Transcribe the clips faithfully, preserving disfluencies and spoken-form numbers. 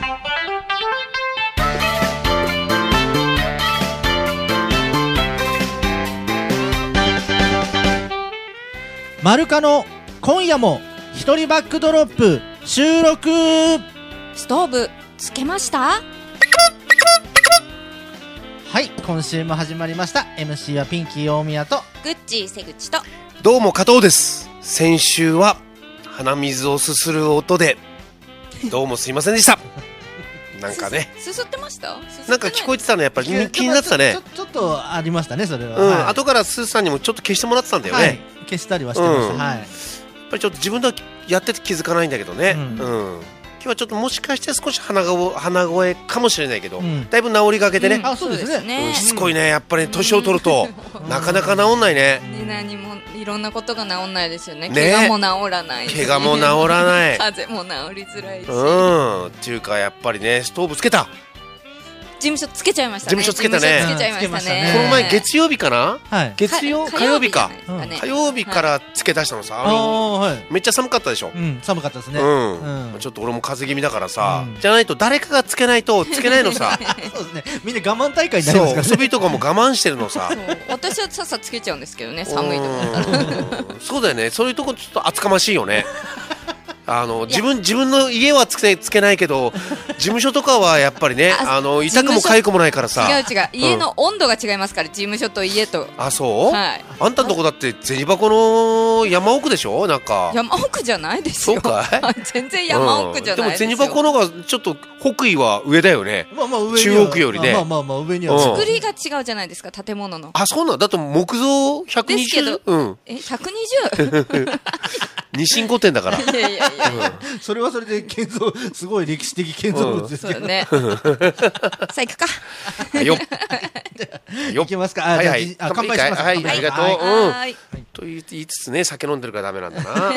マルカの今夜も一人バックドロップ収録。 ストーブつけました？ はい、今週も始まりました。 エムシー はピンキー大宮とグッチー瀬口と。 どうも加藤です。先週は鼻水をすする音でどうもすいませんでしたなんかねすすってました？ なんか聞こえてたのやっぱり気になってたね。 ちょ, ちょ, ちょっとありましたねそれは、 うん、 はい、 後からスーさんにもちょっと消してもらってたんだよね、 はい、消したりはしてました、 うん、 はい、 やっぱりちょっと自分ではやってて気づかないんだけどね、 うんうん、今日はちょっともしかして少し鼻が鼻声かもしれないけど、 うん、 だいぶ治りがけでね、 うん、あそうですね、 うん、しつこいねやっぱり年を取ると、うん、なかなか治んないね、 ね、何もいろんなことが治んないですよね。 ね、 怪我も治らない、 怪我も治らない風邪も治りづらいし、 うんっていうかやっぱりねストーブつけた、 事務所つけちゃいましたね。 事務所つけたね。 事務所つけちゃいましたね。 この前月曜日かな、はい、月曜か火曜日か、 うん、 火曜日からつけ出したのさ、 あのはい、 めっちゃ寒かったでしょ、 うん、寒かったですね、 うんうん、ちょっと俺も風邪気味だからさ、 うん、 じゃないと誰かがつけないとつけないのさそうですね、みんな我慢大会になりますからね。 そう遊びとかも我慢してるのさ私はさっさつけちゃうんですけどね、寒いと思ったらそうだよね、そういうとこちょっと厚かましいよねあの自分自分の家はつけ、つけないけど事務所とかはやっぱりねあの痛くも痒くもないからさ、 違う違う、家の温度が違いますから、うん、事務所と家と。 あ、そう、 はい、 あんたのとこだって銭箱の山奥でしょ、なんか山奥じゃないですよ。 そうかい全然山奥じゃないですよ、 うん、でも銭箱の方がちょっと北緯は上だよね、 まあまあ上中国よりね、 まあまあまあ上には、 うん、 作りが違うじゃないですか、建物の。 あ、そうなんだって木造ひゃくにじゅうですけど、うん、えひゃくにじゅう二進五点だから。いやいやいや、 うん、それはそれで建造すごい歴史的建造物ですけど、 うん、ねさあ行くかよっよっいけますか。あ、 はいはい、 あ乾杯します。 はい、ありがとう、 はい、 うん、 はい、 と言いつつね酒飲んでるからダメなんだな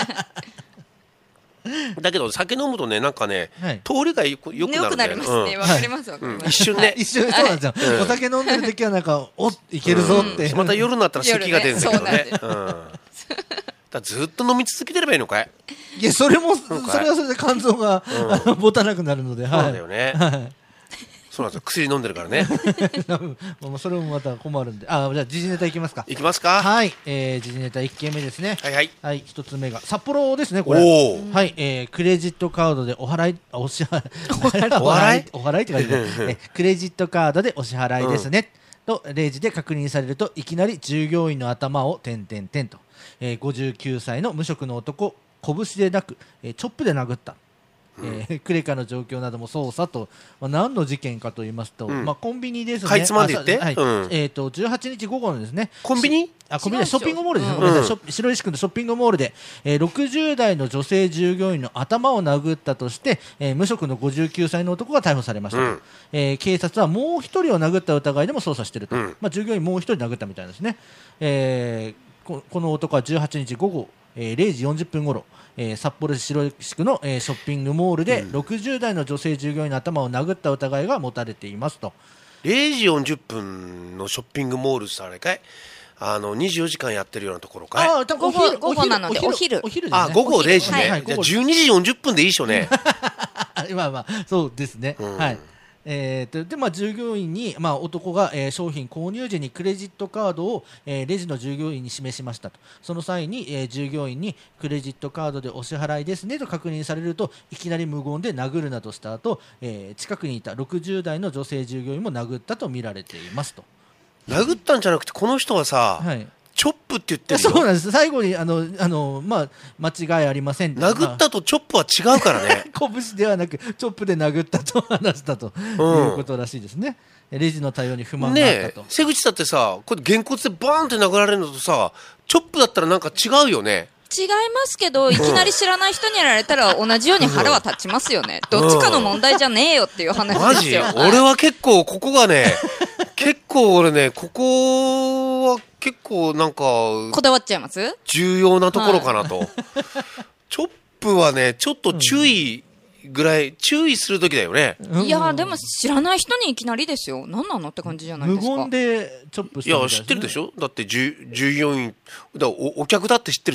だけど酒飲むとねなんかね、はい、通りがよくよくなるんだよね。 よくなりますね。わ、うん、かりますわ、うん、 一瞬ね一瞬そうなんですよ、はい、お酒飲んでる時はなんかおいけるぞって、 うん、また夜になったら咳が出るんだけどね、うん、だずっと飲み続けてればいいのかい。 いやそれもそれはそれで肝臓が、うん、持たなくなるので、 そうなんだよね、 はい、 そうなんですよ、薬飲んでるからねそれもまた困るんで、あ、じゃあ時事ネタいきますか。 いきますか。 はい、えー、時事ネタいっけんめですね。 はいはい、 はい、ひとつめが札幌ですね、これ。 おはい、えー、クレジットカードでお払いお支払いお払いお払いって書いてあるえクレジットカードでお支払いですね、うん、とレジで確認されるといきなり従業員の頭を点々点と、えー、ごじゅうきゅうさいの無職の男拳でなく、えー、チョップで殴った、うん、えー、クレカの状況なども捜査と、まあ、何の事件かと言いますと、うん、まあ、コンビニですね。 かいつまんで言って、 はい、 うん、 えー、とじゅうはちにち午後のですねコンビニあコンビニショッピングモールですね、 うん、 ごめんなさい、白石区のショッピングモールで、えー、ろくじゅうだいの女性従業員の頭を殴ったとして、えー、無職のごじゅうきゅうさいの男が逮捕されました、うん、えー、警察はもう一人を殴った疑いでも捜査していると、うん、まあ、従業員もう一人殴ったみたいですね、えー、こ, この男はじゅうはちにち午後、えー、れいじよんじゅっぷん頃、えー、札幌市白石区の、えー、ショッピングモールで、うん、ろくじゅうだいの女性従業員の頭を殴った疑いが持たれていますと。 れいじよんじゅっぷんのショッピングモールさあれかい、あのにじゅうよじかんやってるようなところかい。 あ午後午後なのでお昼お昼ですね。 あ午後れいじね、はいはい、じゃあじゅうにじよんじゅっぷんでいいっしょねまあまあそうですね、うん、はい、えー、でまあ、従業員に、まあ、男が、えー、商品購入時にクレジットカードを、えー、レジの従業員に示しましたと。その際に、えー、従業員にクレジットカードでお支払いですねと確認されるといきなり無言で殴るなどした後、えー、近くにいたろくじゅうだいの女性従業員も殴ったと見られていますと。 殴ったんじゃなくてこの人はさ、はい、チョップって言ってるよ。 そうなんです。最後にあのあの、まあ、間違いありません。 殴ったとチョップは違うからね拳ではなくチョップで殴ったと話したと、うん、いうことらしいですね。レジの対応に不満があったと。 ねえ、瀬口だってさこれげんこつでバーンって殴られるのとさチョップだったらなんか違うよね。 違いますけど、いきなり知らない人にやられたら同じように腹は立ちますよね、うん、どっちかの問題じゃねえよっていう話ですよ。 マジ俺は結構ここがね結構俺ねここは結構なんかこだわっちゃいます重要なところかなと、はい、チョップはねちょっと注意ぐらい、うん、注意する時だよね。 いやでも知らない人にいきなりですよ。何なのって感じじゃないですか。 無言でチョップしてる、ね、いや知ってるでしょ。だって従業員だ お, お客だって知ってるでしょ。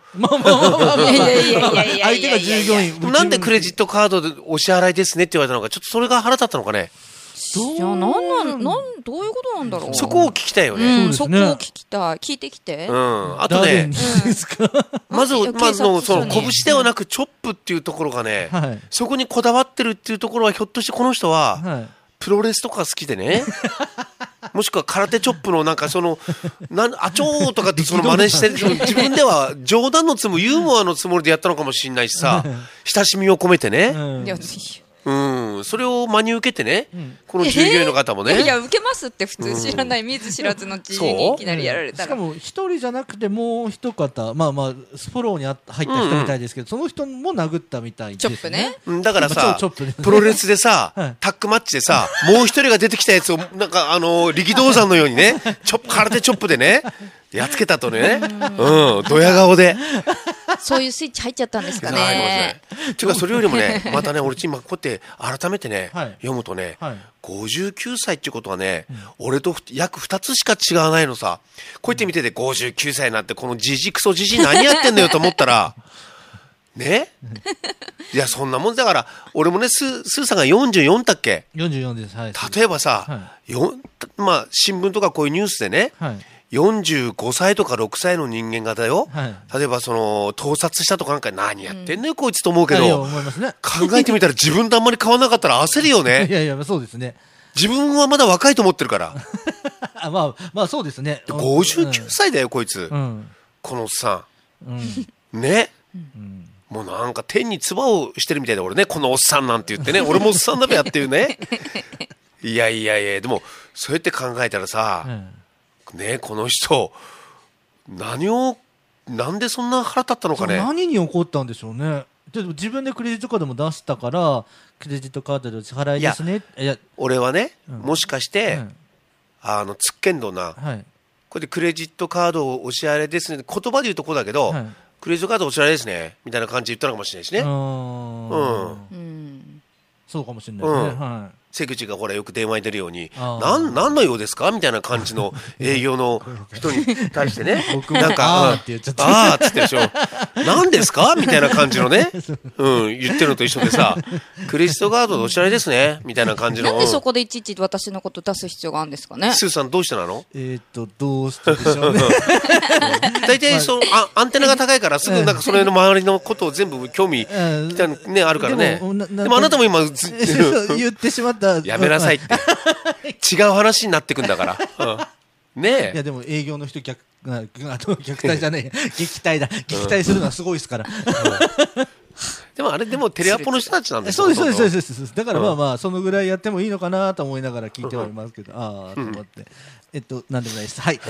まあまあまあまあまあいやいやいやいやいや相手が従業員なんでクレジットカードでお支払いですねって言われたのか、ちょっとそれが腹立ったのかね。 どういや、なんなん、なん、どういうことなんだろう。 そこを聞きたいようね。 ん、そうこそですねを聞きたい。聞いてきて。 うん。あとね誰に、ですか、 まず、 いやまずの、その、 警察署に拳ではなくチョップっていうところがね、 はいそこにこだわってるっていうところは、ひょっとしてこの人は、 はいプロレスとか好きでね、もしくは空手チョップのなんかその、なんあちょーとかってその真似して、自分では冗談のつもり、ユーモアのつもりでやったのかもしれないしさ、親しみを込めてね、 うんいや、 うん、それを真に受けてね、 んこの従業員の方もね、 いやいや、受けますって普通知らない、見ず知らずの知人にいきなりやられた。 しからも一人じゃなくてもう一方、まあまあフォローにあ入った人みたいですけど、その人も殴ったみたいです、ね、 チョップね。 うんだからまあさチョップですねプロレスでさ、 はいタックマッチでさ、もう一人が出てきたやつを、なんかあのー力道山のようにね、チョップ、空手チョップでね、やっつけたとね、うん、ドヤ顔で。 そういうスイッチ入っちゃったんですかはいごめんなさね。 いていうか、それよりもね、またね、俺今こうやって改めてね、 はい読むとね、 はいごじゅうきゅうさいっていうことはね、俺と約ふたつしか違わないのさ。こうやって見てて、ごじゅうきゅうさいになって、このジジクソジジ何やってんのよと思ったら、ねいや、そんなもんだから、俺もね、ススーさんがよんじゅうよんだっけ、 よんじゅうよんです、はい、 例えばさ、 はよんまあ、新聞とかこういうニュースでね、 はいよんじゅうごさいとかろくさいの人間がだよ、 はい例えばその盗撮したとかなんか何やってんのよ、こいつと思うけいやいやど、 思いますね考えてみたら自分とあんまり変わらなかったら焦るよいね。 やいやそうですね自分はまだ若いと思ってるから。 あまあまあそうですねごじゅうきゅうさいだよ、こいつ。 うんこのおっさうんん。ね。 うんもうなんか天に唾をしてるみたいで俺ね、このおっさんなんて言ってね、俺もおっさんだべやっていうね。いやいやいや、でもそうやって考えたらさ、 うんね、この人、何を、なんでそんな腹立ったのかね。 何に怒ったんでしょうねでも自分でクレジットカードも出したからクレジットカードでお支払いですねいや俺はね、 うんもしかして、 うんあの、つっけんどな、 はいこれでクレジットカードをお支払いですね、言葉で言うとこうだけど、 はいクレジットカードお支払いですね、みたいな感じで言ったのかもしれないしね。 うーんうんうん。 そうかもしれないですね、 うんは瀬口がほらよく電話に出るように、 あーなん、なんの用ですかみたいな感じの営業の人に対してね、 僕もなんか、 あーって言っちゃったあーっつってるでしょ。なんですかみたいな感じのね、うん、言ってるのと一緒でさ、クレジットカードでお支払いですね、みたいな感じの。 なんでそうんこでいちいち私のこと出す必要があるんですかね。 スーさんどうしてなの？ いえーっとどうしてでしょうね大体その、あ、アンテナが高いからすぐなんかその辺の周りのことを全部興味、 うんね、あるからね。 でもななでもあなたも今、ず言ってしまったやめなさいって。違う話になってくんだから。うん、ねいやえ。 でも営業の人逆ああの虐待じゃねえ撃退だ撃退するのはすごいですから、 でもあれでもテレアポの人たちなんですそうですそうですそうす。 ですそうですだからまあまあそのぐらいやってもいいのかなと思いながら聞いてはいますけど、ああと思って、えっとなんでもないですはい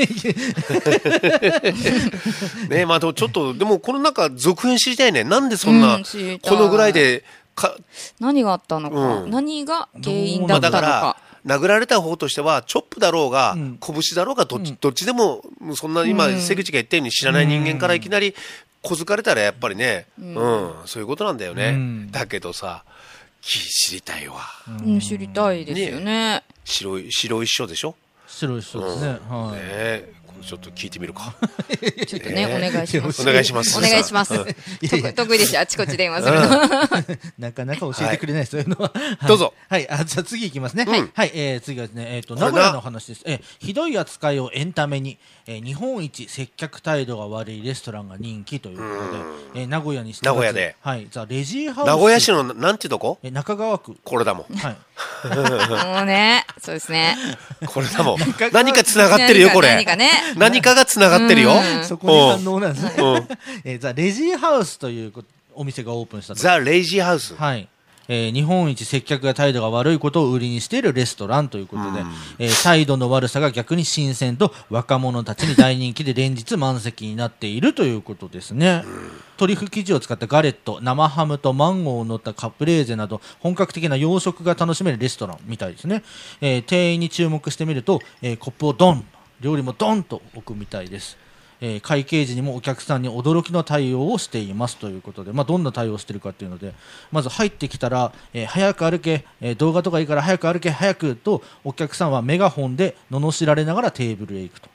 ねえ、まあでもちょっと、でもこのなんか続編知りたいね。なんでそんな、 うん知りたいこのぐらいで、か、 何があったのか、 うん何が原因まあだったのだからか。、 殴られた方としては、チョップだろうが、 うん拳だろうが、どっち、 うんどっちでも、そんな今、 うん瀬口が言ったように知らない人間からいきなり、小づかれたらやっぱりね、うん、そういうことなんだよね。 うんだけどさ、き知りたいわ。 うん、知りたいですよね。 白い、白い師匠でしょ？ 白い人ですね、 ねはい、 え、ちょっと聞いてみるか。 ちょっとね、 ねお願いします。 お願いしますお願いします。 うんいやいや得得意ですよ、あちこち電話するの。 なかなか教えてくれない、そういうのは。はいどうぞ。 はい、あ、じゃあ次いきますね。 はいはい、えー次はですね、えっ、と、 これな名古屋の話です。えーひどい扱いをエンタメに、えー日本一接客態度が悪いレストランが人気ということで、えー名古屋に名古屋ではい、ザ・レジーハウス。 名古屋市のなんていうとこ？ えー中川区。 これだもん。 はい。 もうね、そうですね。 これだもん中。川何か繋がってるよ、これ。 何かね。 何かが繋がってるよ。 うんそこに反応なんですねうんうん。 えーザ・レジーハウスというこお店がオープンしたと。 ザ・レイジーハウス。 はい。えー日本一接客が態度が悪いことを売りにしているレストランということで、えー態度の悪さが逆に新鮮と若者たちに大人気で連日満席になっているということですね。トリュフ生地を使ったガレット、生ハムとマンゴーを乗ったカプレーゼなど本格的な洋食が楽しめるレストランみたいですね。えー店員に注目してみると、えーコップをドン、料理もドンと置くみたいです。えー会計時にもお客さんに驚きの対応をしていますということで、まあ、どんな対応をしているかというので、まず入ってきたら、えー早く歩け、えー動画とかいいから早く歩け早くとお客さんはメガホンで罵られながらテーブルへ行くと、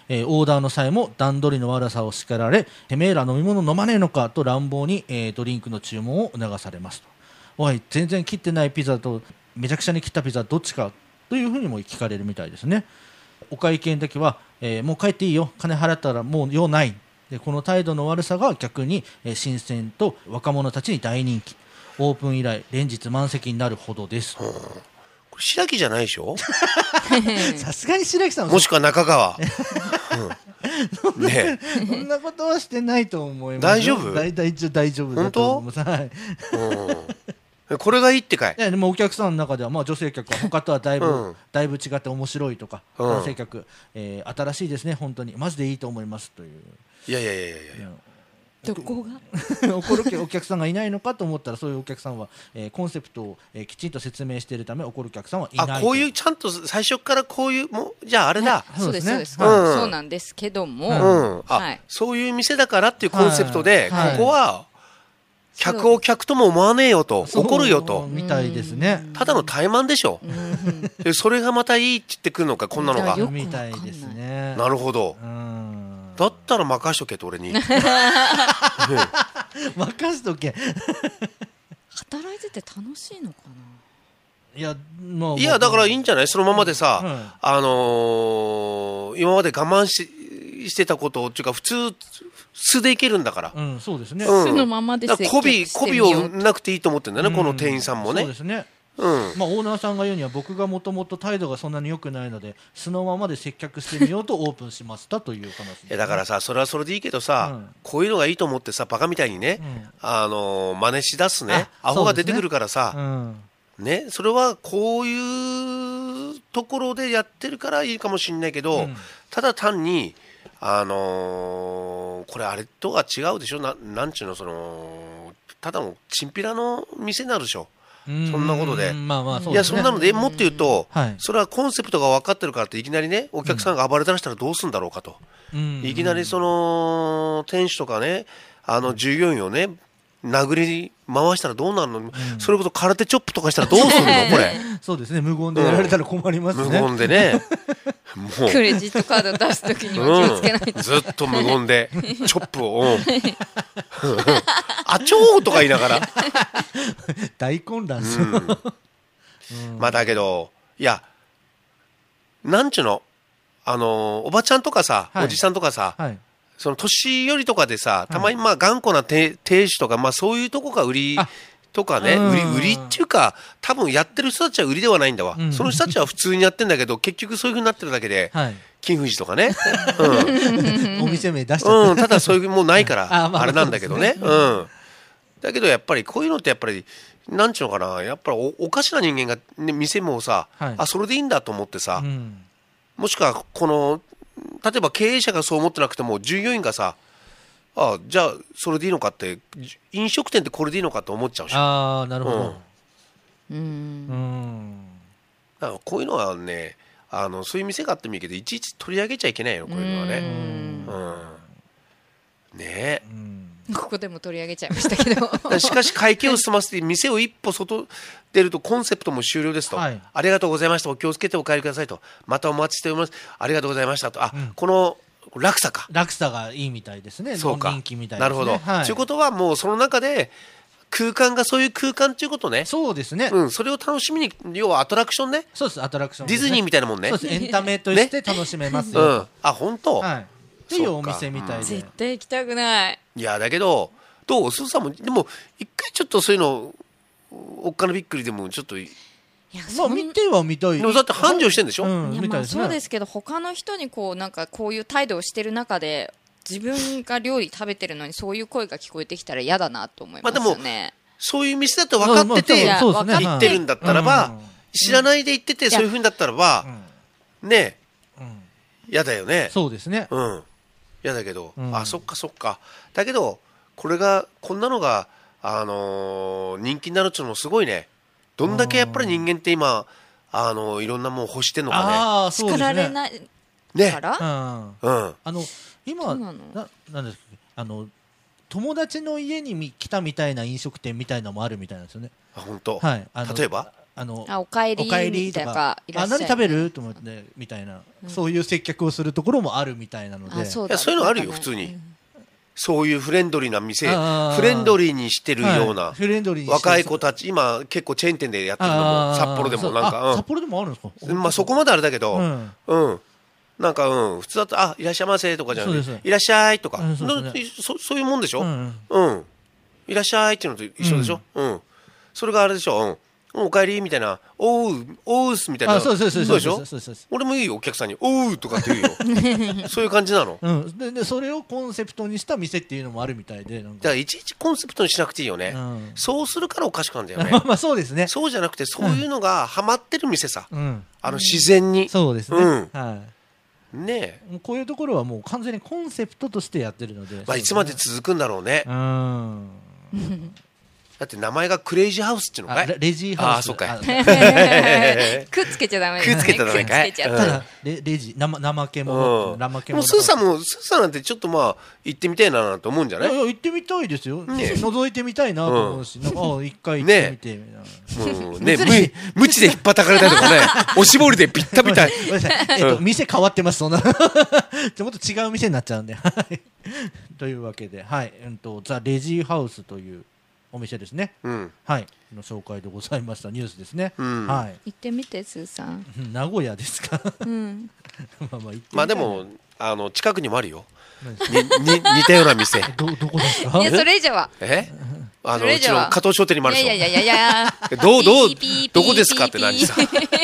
えーオーダーの際も段取りの悪さを叱られ、てめえら飲み物飲まねえのかと乱暴に、えードリンクの注文を促されますと。おい、全然切ってないピザとめちゃくちゃに切ったピザどっちかというふうにも聞かれるみたいですね。お会計の時は、えーもう帰っていいよ、金払ったらもう用ない。でこの態度の悪さが逆に、えー新鮮と若者たちに大人気。オープン以来連日満席になるほどです。 これ白木じゃないでしょ。 さすがに白木さんはもしくは中川、うん、ねそんなことはしてないと思います。 大丈夫大大丈夫大丈夫だと思います。はい。 うん、これがいいってかい。 いやでもお客さんの中では、まあ、女性客は他とはだいぶ、 うんだいぶ違って面白いとか、 うん男性客、えー新しいですね、本当にマジでいいと思いますという。 いやいやいやいやいや、 どこが怒るお客さんがいないのかと思ったら、そういうお客さんは、えーコンセプトを、えーきちんと説明しているため怒るお客さんはいないと。 あ、こういうちゃんと最初からこういうもうじゃああれだ、 そうですそうです、 うんはいそうなんですけども、 うん、あ、 はいそういう店だからっていうコンセプトで、 はいここは客を客とも思わねえよと、 そう怒るよと、 みたいですね。 ただの怠慢でしょ、 うんでそれがまたいいって言ってくるのか、こんなのがいやよくみたいですね。 なるほど、 うんだったら任しとけと俺に、ね任しとけ。 働いてて楽しいのかいや、まあ、 いやだからいいんじじゃない、そのままでさ、 うんあのー今まで我慢ししてたことっていうか、普通素でいけるんだから、 うん、そうですね。 うんな、そのままでだから接客媚び媚びしてみようをなくていいと思ってんだよね、この店員さんもねそうですね。 うんまあ、オーナーさんが言うには、僕がもともと態度がそんなに良くないのでそのままで接客してみようとオープンしましたという話です、ね、 いやだからさ、それはそれでいいけどさ、 うんこういうのがいいと思ってさ、バカみたいにね、 うんあのー真似しだすね、 あアホが出てくるからさ、 うんね、それはこういうところでやってるからいいかもしれないけど、 うんただ単に、あのーこれあれとは違うでしょ、ななんちゅうの、そのただのチンピラの店になるでしょ、 うんそんなことでまあまあそういですね。 やそんなのでもっと言うと、 はいそれはコンセプトが分かってるからって、いきなりね、お客さんが暴れ出したらどうするんだろうかと、 うんいきなりその店主とかね、あの従業員をね、殴り回したらどうなるの、それこそ空手チョップとかしたらどうするの、これ、 そうですね、無言でやられたら困ります無ね。 言でね、もう。 クレジットカード出すときには気をつけないと、 うん、ずっと無言でチョップを、うん、あちょーとか言いながら、 大混乱ですうよ。 ん、まあだけど、いや、なんちゅうの、あのおばちゃんとかさ、 はいおじさんとかさ、 はい。 その年寄りとかでさ、たまにまあ頑固な亭亭主とか、まあそういうとこが売りあとかね、 うん売り売りっていうか、多分やってる人たちは売りではないんだわ、 うんその人たちは普通にやってんだけど、結局そういう風になってるだけで、 はい。 金富士とかね、うんお店名出しちゃった。 うん、ただそういうもうないからあまああれなんだけどね、 そうですうん、だけどやっぱりこういうのってやっぱりなんちゅうのかな、やっぱり お, おかしな人間が、ね、店もさ、 はいあそれでいいんだと思ってさ、 うんもしくはこの例えば経営者がそう思ってなくても従業員がさ、あじゃあそれでいいのかって、飲食店ってこれでいいのかって思っちゃうし、だかああ、なるほど。 ううんん。 らこういうのはね、あのそういう店があってもいいけど、いちいち取り上げちゃいけないよ、こういうのはね。うん、ねえうんここでも取り上げちゃいましたけどしかし会計を済ませて店を一歩外出るとコンセプトも終了ですと、 はいありがとうございました、お気をつけてお帰りくださいと、またお待ちしております、ありがとうございましたと、あ、 うんこの落差か、 落差がいいみたいですね。 そうか、 人気みたいですね。 なるほど、 はい。 ということはもうその中で空間がそういう空間ということね、 そうですね。 うん、それを楽しみに、要はアトラクションね、 そうです、アトラクションディズニーみたいなもんね、 そうです、エンタメとして楽しめますうよ。 ん、あ本当、 はい。っていうお店みたいで絶。対行きたくない。 いやだけどどうすずさんもでも一回ちょっとそういうのおっかなびっくりでもちょっと、 いやまそんあ見ては見たい。 でもだって繁盛してんでしょ、 うん、 いやまあみたいですね。 そうですけど、他の人にこうなんかこういう態度をしてる中で自分が料理食べてるのにそういう声が聞こえてきたら嫌だなと思いますよね。 そういう店だと分かってまあてまあそうですね。 行ってるんだったらば、 うん知らないで行っててそういうふうにだったらば、ねうんうん嫌だよね、 そうですね。 うん嫌だけど、 うんあそっかそっか、だけどこれがこんなのが、あのー人気になるっていうのもすごいね、どんだけやっぱり人間って今、あのーいろんなもん欲してんのかああ、そうですね。 叱られないねねから、 うん。 うんあの今そうなのななんですかあの友達の家にみ来たみたいな飲食店みたいなのもあるみたいなんですよね。 あ本当、 はい。あの例えばあのあおかえりおかえりとみたいなかいらっしゃいあ何食べると思ってみたいな、うん、そういう接客をするところもあるみたいなので、 あそういやそういうのあるよ普通に、うん、そういうフレンドリーな店フレンドリーにしてるような、はい、フレンドリーに若い子たち今結構チェーン店でやってるのも札幌でもなんか、うん、 札幌でもあるんですか。 まあそこまであれだけど、うん、うんなんかうん普通だとあいらっしゃいませとかじゃなくていらっしゃいとか、うん そ, ね、そ, そういうもんでしょ、うんうん、うん、いらっしゃいっていうのと一緒でしょ、うんうん、それがあれでしょ、うん、おかえりみたいなおうおうすみたいなそうでしょ。 俺もいいよお客さんにおうとかって言うよそういう感じなの、 うん、で, でそれをコンセプトにした店っていうのもあるみたいでなんかだからいちいちコンセプトにしなくていいよね、うん、そうするからおかしくなるんだよねまあそうですね。 そうじゃなくてそういうのがハマってる店さ、うん、あの自然に、うん、 そうですね、うんはいねえこういうところはもう完全にコンセプトとしてやってるので、 まあ、いつまで続くんだろうね。うんだって名前がクレイジーハウスっていうのかいレジーハウス。 あそうかいくっつけちゃダメですね。くっつけちゃダメかい。 ただレレジ生怠け者、うん、怠け者。 スーさんもスーさんなんてちょっとまあ行ってみたいなと思うんじゃない？ いやいや行ってみたいですよ。ね、覗いてみたいなと思うし、うん、あ一回行ってみてみたいな。 うんね無無知で引っ張たかれたりとかね、おしぼりでピッタピタ。 ごめんなさい。えっと店変わってますそんな。じゃもっと違う店になっちゃうんで。というわけではいうんとザレジーハウスというお店ですね、うん、はいの紹介でございましたニュースですね、うん、はい行ってみてスーさん名古屋ですか、うん、 まあまあ行ってみたいまあでもあの近くにもあるよにに似たような店どどこですかいやそれ以上はえあのうちの加藤商店にもあるでしょいやいやいやいやどうどうどこですかって何さ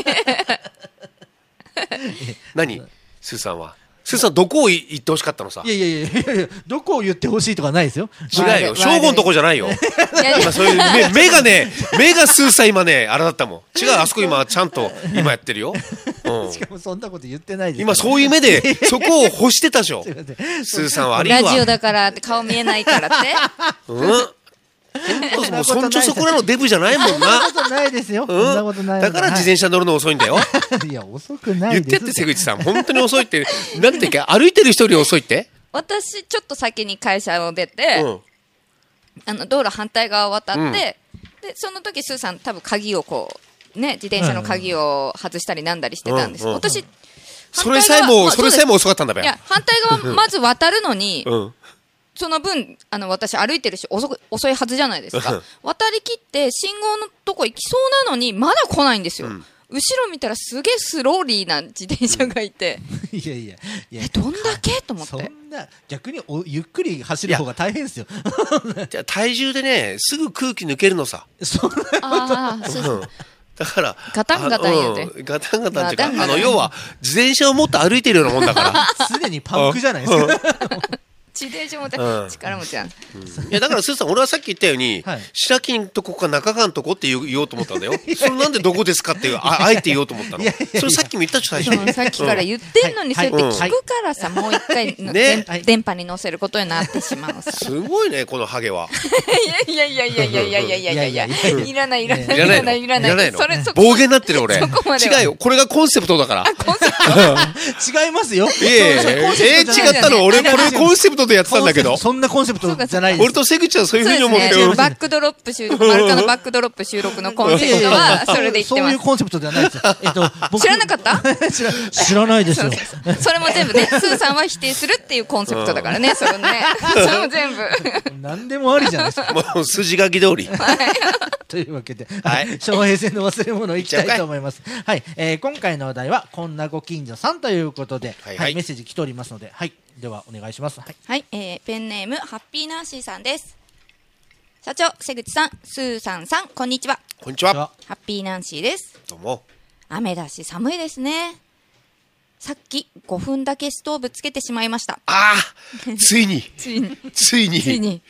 何スーさんはスーさんどこを言ってほしかったのさ。 いやいやいやいやどこを言ってほしいとかないですよ。 違うよ。正吾のとこじゃないよ。今そういう目目がね目がスーさん今ねあれだったもん。違うあそこ今ちゃんと今やってるよ。 うん、しかもそんなこと言ってないです。 今そういう目でそこを欲してたでしょ。スーさんはありわ。 ラジオだからって顔見えないからって。 うん。もうそんちょそこらのデブじゃないもんな。 そんなことないですよ。そんなことない。 だから自転車乗るの遅いんだよ。 いや遅くないです。言ってって瀬口さん本当に遅いって。なんていうか歩いてる人より遅いって。 私ちょっと先に会社を出て、うん、あの道路反対側を渡って、うん、でその時スーさん多分鍵をこうね自転車の鍵を外したりなんだりしてたんです。うんうん、私それさえもそれさえも遅かったんだべ。 いや反対側まず渡るのに。うんその分あの私歩いてるし遅く遅いはずじゃないですか渡り切って信号のとこ行きそうなのにまだ来ないんですよ、うん、後ろ見たらすげえスローリーな自転車がいて、 うん、いやいやいやえどんだけと思ってそんな逆におゆっくり走る方が大変ですよじゃあ体重でねすぐ空気抜けるのさそんなことあ、うん、 だからガタンガタン言うて、 うん、ガタンガタンっていうかあの要は自転車をもっと歩いてるようなもんだからすでにパンクじゃないですか自転車持って力持ちやん、うん、 いやだからスーさん俺はさっき言ったように、はい、白木んとこか中川んとこって言おうと思ったんだよそれなんでどこですかっていう あ, あえて言おうと思ったのいやいやいやそれさっきも言ったでしょ最初にさっきから言ってんのに、うん、そうやって聞くからさ、うん、もう一回、ね、電波に乗せることになってしまうさすごいねこのハゲはいやいやいやいやいやいやいやいやいやいらないいらないいらないいらないそれ暴言になってる俺違うよこれがコンセプトだからコンセプト違いますよええ違ったの俺これコンセプトでやってたんだけどそんなコンセプトじゃないです。 俺と瀬口はそういうふうに思ってる、ね、バックドロップ収録マルカのバックドロップ収録のコンセプトはそれで言ってますそういうコンセプトではないですよ、えっと、 知らなかった知, ら知らないですよそれも全部ねスーさんは否定するっていうコンセプトだからねそれねそれも全部何でもありじゃないですかもう筋書き通り、はい、 というわけで、はい、昭和平成の忘れ物いきたいと思いますはい、えー、今回のお題はこんなご近所さんということで、はいはいはい、メッセージ来ておりますのではいではお願いします。はい、 はいえー、ペンネームハッピーナンシーさんです。社長、瀬口さん、スーさんさん、こんにちは。 こんにちは。 ハッピーナンシーです。 どうも。 雨だし寒いですね。さっきごふんだけストーブつけてしまいました。 ああ、ついに。 ついに。 ついに。 ついに。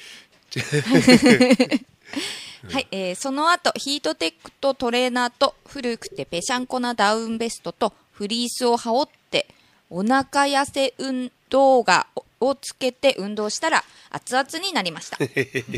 はい、えー、その後ヒートテックとトレーナーと古くてぺしゃんこなダウンベストとフリースを羽織ってお腹痩せ運動画をつけて運動したら熱々になりましただ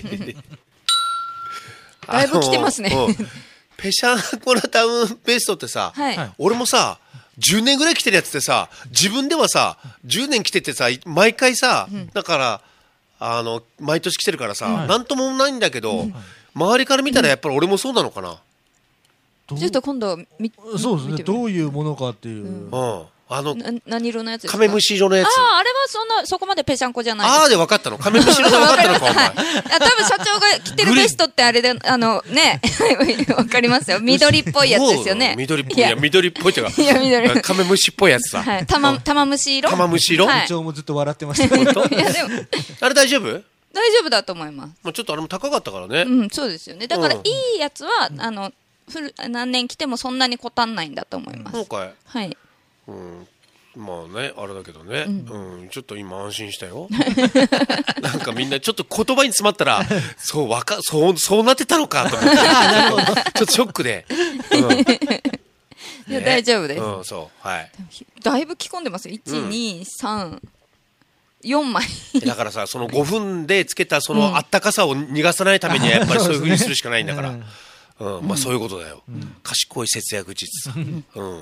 いぶ来てますねぺしゃんこなダウンベストってさ、はい、俺もさじゅうねんぐらい着てるやつってさ自分ではさじゅうねん着ててさ毎回さ、うん、だからあの毎年着てるからさ、うん、なんともないんだけど、うん、周りから見たらやっぱり俺もそうなのかな、 ちょっと今度みそうですね、どういうものかっていう、うんうんあの何色のやつですか？ カメムシ色のやつ。 ああ、あれはそんなそこまでペシャンコじゃないです。 ああで分かったの。カメムシ色で分かったのかお前。 あ、多分社長が着てるベストってあれであのねわかりますよ。緑っぽいやつですよね。 緑っぽい。いや緑っぽいというか。 いや緑。 カメムシっぽいやつさ。 はい。たま玉虫色。 玉虫色。 社長もずっと笑ってました。 いやでもあれ大丈夫？ 大丈夫だと思います。 まあちょっとあれも高かったからね。 うん、そうですよね。だからいいやつはあの古何年着てもそんなにこたんないんだと思います。 そうかい。 はい。 うん。まあね、あれだけどね、うん、うん、ちょっと今安心したよ。なんかみんなちょっと言葉に詰まったら、そう、わか、そう、そうなってたのかと思って。ちょっとショックで。うんね、 いや、大丈夫です。 うん、そう、はい。 だいぶ着込んでますよ。いち、に、さん、よんまい。 だからさ、そのごふんでつけたそのあったかさを逃がさないためにはやっぱりそういう風にするしかないんだから。うん、まあそういうことだよ。賢い節約術。うん。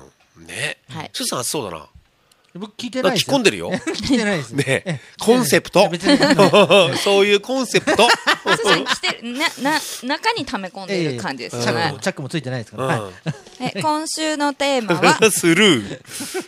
ね。スーさん暑そうだな。 僕聞いてないですよ。着込んでるよ。 聞いてないですね。コンセプト。そういうコンセプト。 スーさん着てる、な、な、中に溜め込んでる感じですね。チャックもついてないですから。 今週のテーマは、 スルー。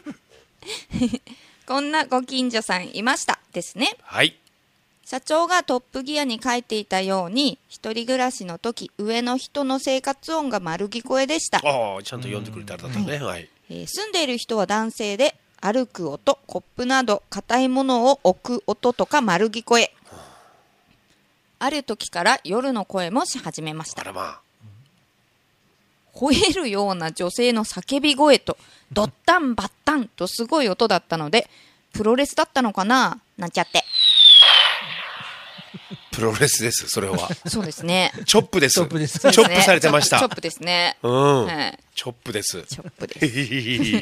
こんなご近所さんいましたですね。 はい。 社長がトップギアに書いていたように、一人暮らしの時、上の人の生活音が丸聞こえでした。 ああ、ちゃんと読んでくれてあれだったね。はい。 えー、住んでいる人は男性で、歩く音、コップなど硬いものを置く音とか丸聞こえ。ある時から夜の声もし始めました。 あらまあ。 吠えるような女性の叫び声と、ドッタンバッタンとすごい音だったので、プロレスだったのかななんちゃって。 プロレスです、それは。 そうですね。 チョップです。 チョップです。 チョップされてました。 チョップですね。 うん。チョップです。 チョップです。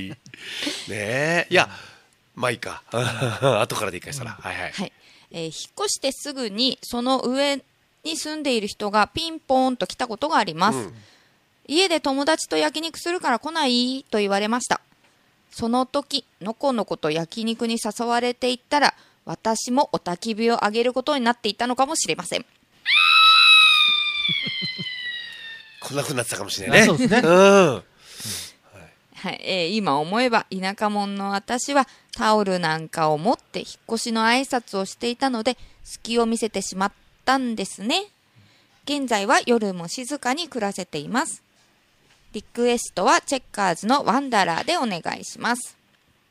ねえ。いや、まあいいか。後からでいいかしたら。はいはい。 はい。えー、引っ越してすぐに、その上に住んでいる人がピンポーンと来たことがあります。うん、家で友達と焼肉するから来ないと言われました。その時、のこのこと焼肉に誘われていったら、私もお焚き火をあげることになっていたのかもしれません。 こんな風になってたかもしれないね。 そうですね。うん。 はい、えー、今思えば田舎者の私はタオルなんかを持って引っ越しの挨拶をしていたので隙を見せてしまったんですね。現在は夜も静かに暮らせています。リクエストはチェッカーズのワンダラーでお願いします。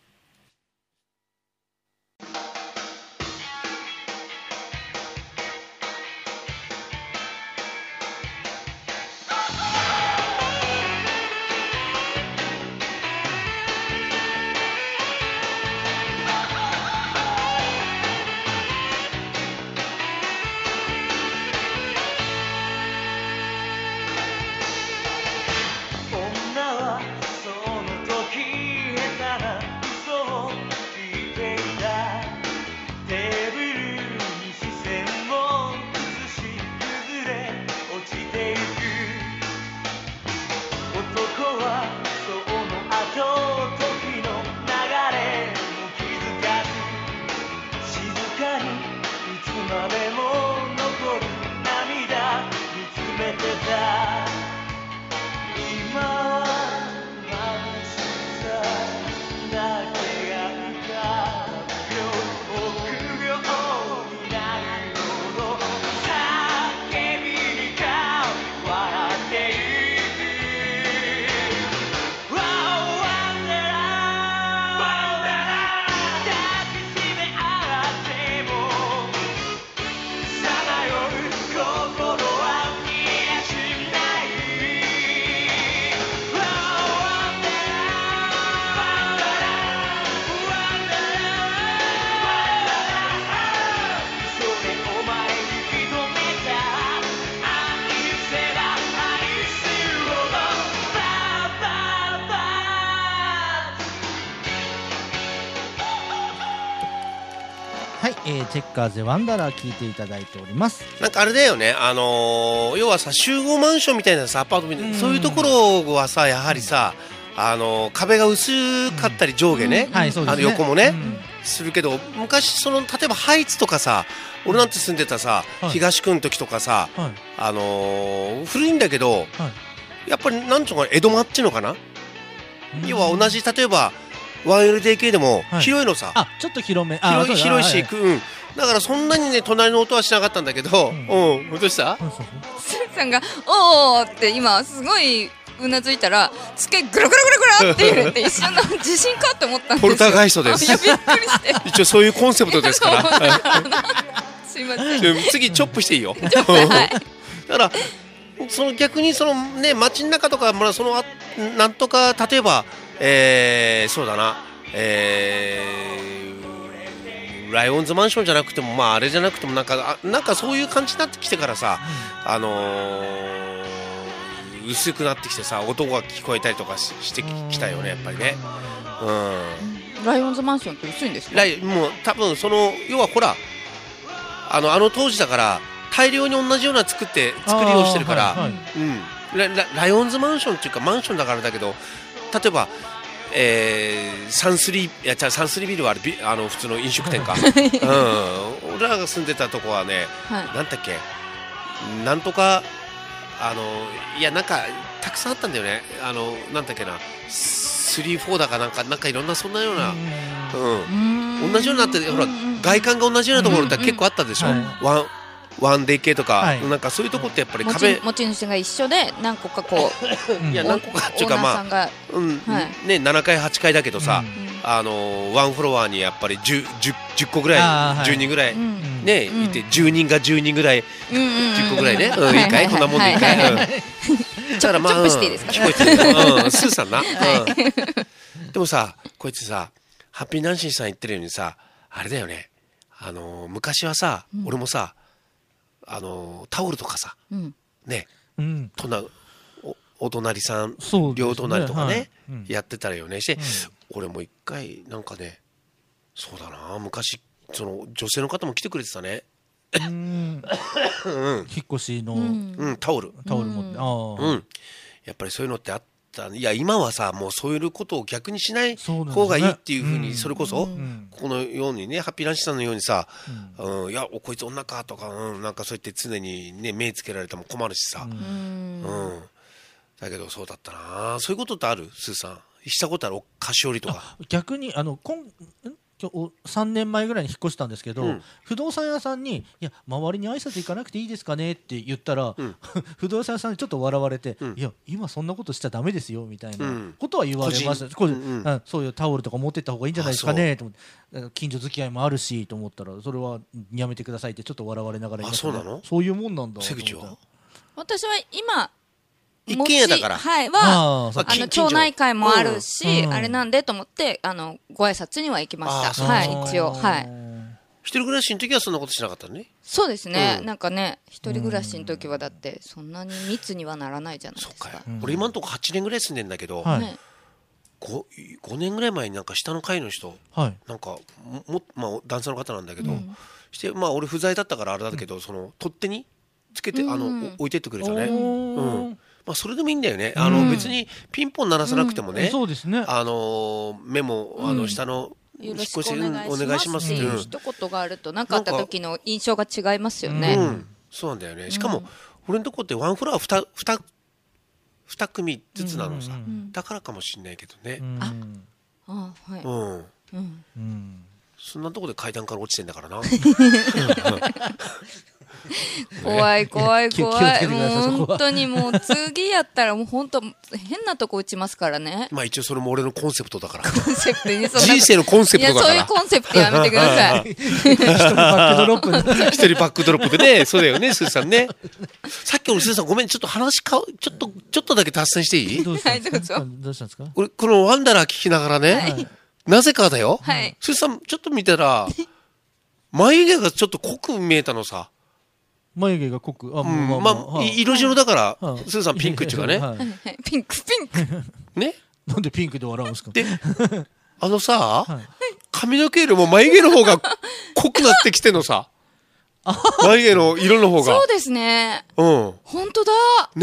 はい、えー、チェッカーズでワンダラー聞いていただいております。 なんかあれだよね、あのー、要はさ集合マンションみたいなさアパートみたいなそういうところはさやはりさ、あのー、壁が薄かったり上下ね、うんはいそうですね、あの横もね、うん、するけど昔その例えばハイツとかさ俺なんて住んでたさ、はい、東区の時とかさ、はい、あのー、古いんだけど、はい、 やっぱりなんちゅうのかな、江戸マッチのかな、要は同じ例えば ワンエルディーケー でも広いのさ、 あちょっと広め、 広い広いし、うん、だからそんなにね隣の音はしなかったんだけど、うん、どうした？ スーさんがおーって今すごいうなずいたら机ぐるぐるぐるぐるって揺れて一瞬の地震かと思ったんですよ。 ポルターガイストです。 いやびっくりして一応そういうコンセプトですからすいません、 次チョップしていいよ。 はい、 だからその逆にそのね街の中とか、まあ、そのなんとか例えば、えー、そうだな、えー、ライオンズマンションじゃなくても、まああれじゃなくてもなんかなんかそういう感じになってきてからさ、うん、あのー、薄くなってきてさ音が聞こえたりとか し, してきたよねやっぱりね。うん。 ライオンズマンションって薄いんですか？ ライもう多分その要はほらあのあの当時だから大量に同じような作って作りをしてるから、はいはい、うん、ラ, ラ, ライオンズマンションっていうかマンションだからだけど、例えば、えー、サンスリーいやじゃサンスリービルはあれあの普通の飲食店か、うん、俺らが住んでたとこはね、はい、なんだっけなんとかあのいやなんかたくさんあったんだよね、あのなんだっけなスリーフォーだかなんかなんかいろんなそんなような、うん、同じようになってほら外観が同じようなところって結構あったでしょ、うんうん、ワンワンデー系とか、はい、なんかそういうとこってやっぱり壁持ち主が一緒で何個かこういや何個かっていうかまあ、うんはい、ねななかいはちかいだけどさ、うん、あのワンフロアにやっぱり 10, 10, 10個ぐらい、はい、じゅうにんぐらい、うん、ね、うん、いてじゅうにんがじゅうにんぐらい、うん、じゅっこぐらいね、うん、いいかいこんなもんでいいかい、はいはい、 うん、ちょっとしていいですか？ 聞こえてる、うん、スーさんな、はい、でもさこいつさハッピーナンシーさん言ってるようにさあれだよね、あの昔はさ、うん、俺もさあのタオルとかさ、うん、ね、うん、とな お, お隣さん、ね、両隣とかね、はいうん、やってたらよねして、うん、俺も一回なんかねそうだな昔その女性の方も来てくれてたね、うん、 うん、引っ越しの、うんうん、タオルタオル持って、うん、 うん、やっぱりそういうのってあった。いや今はさもうそういうことを逆にしない方がいいっていうふうに、それこそ、うん、このようにねハッピーランチさんのようにさ、うんうん、いやおこいつ女かとか、うん、なんかそうやって常にね目つけられても困るしさ、うん、うん、だけどそうだったな。そういうことってある？スーさんしたことある？菓子折りとか。 逆にあのこんさんねんまえぐらいに引っ越したんですけど、うん、不動産屋さんにいや周りに挨拶行かなくていいですかねって言ったら、うん、不動産屋さんにちょっと笑われて、うん、いや今そんなことしちゃダメですよみたいなことは言われました、うんうんうん、そういうタオルとか持ってった方がいいんじゃないですかねと思って、近所付き合いもあるしと思ったらそれはやめてくださいってちょっと笑われながら言いました、ね、 あそうなの？ そういうもんなんだ。 瀬口は私は今一軒家だから、 はい、はああの町内会もあるし、うん、あれなんでと思ってあのご挨拶には行きました。はい、一応はい。 一人暮らしの時はそんなことしなかったね。 そうですね、うん、なんかね一人暮らしの時はだってそんなに密にはならないじゃないですか。 そうか、うん、俺今のところはちねんぐらい住んでんだけど、はい、5, ごねんぐらい前になんか下の階の人、はい、なんかも、まあ、男性の方なんだけど、うん、してまあ俺不在だったからあれだけど、うん、その取っ手につけて、うん、あの置いてってくれたね。うんまあ、それでもいいんだよね。あの、うん、別にピンポン鳴らさなくてもね、うん、 そうですね、 あのメモ、あの下のよろしくお願いしますっていう一言があると何かあった時の印象が違いますよね。 うん、そうなんだよね。しかも、うん、俺のとこってワンフロア 2, 2, 2組ずつなのさ、うん、だからかもしれないけどね、うん、 ああはい、うんうんうん、そんなとこで階段から落ちてんだからな怖い怖い怖いもう本当にもう次やったらもう本当変なとこ打ちますからね。 まあ一応それも俺のコンセプトだからコンセプトにそ人生のコンセプトだから。 いやそういうコンセプトやめてください一人バックドロップ一人バックドロップでねそうだよねスーさんね。さっきのスーさんごめんちょっと話かちょっとちょっとだけ達成していい？ どうしたんですか？どうしたんですか？ 俺このワンダラー聞きながらね、はい、なぜかだよ、 はい、 スーさんちょっと見たら眉毛がちょっと濃く見えたのさ。 眉毛が濃く、あ、 うん、まあ、まあはあ、色白だから、はあ、スーさんピンクっていうかね、はい、 ピンクピンクね、 なんでピンクで笑うんですか？ で、あのさ、はい、髪の毛よりも眉毛の方が濃くなってきてんのさ眉毛の色の方がそうですね、 うん、 本当だね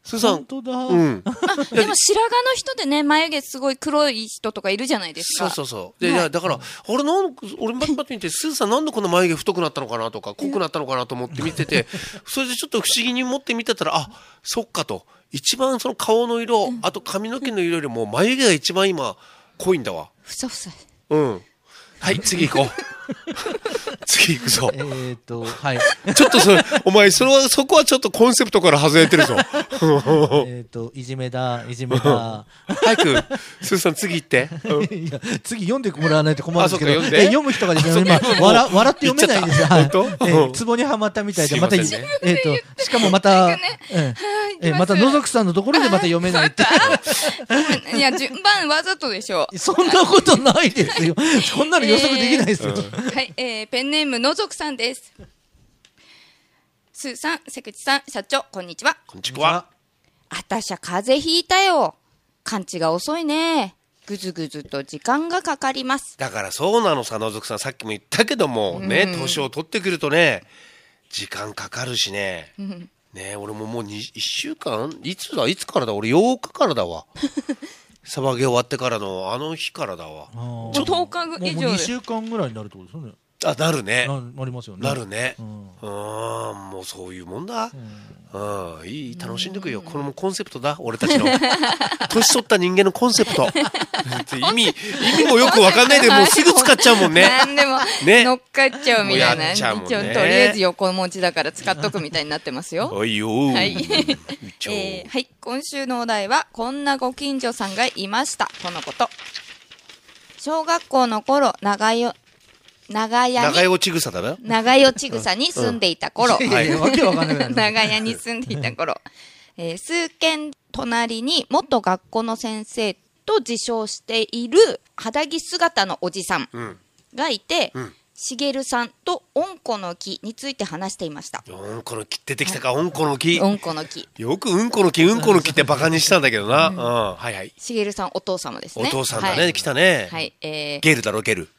スーさん。 本当だ。 うん。 あ、でも白髪の人でね、眉毛すごい黒い人とかいるじゃないですか。 そうそうそう。で、はい、いやだから、俺なん、俺バッバッと見て、スーさんなんでこんな眉毛太くなったのかなとか、濃くなったのかなと思って見てて、それでちょっと不思議に思って見てたら、あ、そっかと。一番その顔の色、うん、あと髪の毛の色よりも眉毛が一番今濃いんだわ。 ふさふさ。 うん。はい、次行こう。次行くぞ。 えーっと、はい。 ちょっとそれ、お前、それは、そこはちょっとコンセプトから外れてるぞ。 えーっと、いじめだ、いじめだ。 早く、スーさん次行って。 いや、次読んでもらわないと困るんですけど、 あ、そうか、読んで。 え読む人がですね、今、笑、笑って読めないんですよ。はい。 本当？ え、ツボにはまったみたいで、また、えーっと、しかもまた、え、また、のぞくさんのところでまた読めないって。 いや、順番わざとでしょ。 そんなことないですよ。こんなの予測できないですよ。 はい、えー、ペンネームのぞくさんです。スーさん、瀬口さん、社長、こんにちは。 こんにちは。 あたしゃ風邪ひいたよ。完治が遅いね。ぐずぐずと時間がかかります。 だからそうなのさ、のぞくさん、さっきも言ったけども、ね、年を取ってくるとね、時間かかるしね。うん、ね、俺ももういっしゅうかんいつだいつからだ俺ようかからだわ。さばげ終わってからのあの日からだわ。 もうとおか以上で。 もうにしゅうかんぐらいになるってことですよね。 あ、なるね。 な、なりますよね。 なるね。 うん、 うん、もうそういうもんだ。うん、うん、いい、楽しんでくよ。このコンセプトだ、俺たちの。年取った人間のコンセプト。意味、意味もよくわかんないで、もうすぐ使っちゃうもんね。 なんでも、ね、乗っかっちゃうみたいな。 一応、 とりあえず横持ちだから使っとくみたいになってますよ。 はいよ。 はい。えー、はい。今週のお題は、こんなご近所さんがいました。とのこと。小学校の頃、長よ、長屋に長与千草だな。 長与千草に住んでいた頃、 うん、はい、わけわかんない。 長屋に住んでいた頃、えー、数軒隣に元学校の先生と自称している肌着姿のおじさんがいて、うんうん、しげるさんとおんこの木について話していました。 おんこの木出てきたか、おんこの木。 おんこの木。 よくうんこの木、うんこの木ってバカにしたんだけどな。うん、はいはい。 しげるさんお父様ですね。 お父さんだね、はい、来たね。 はい、えー、 ゲルだろ、ゲル。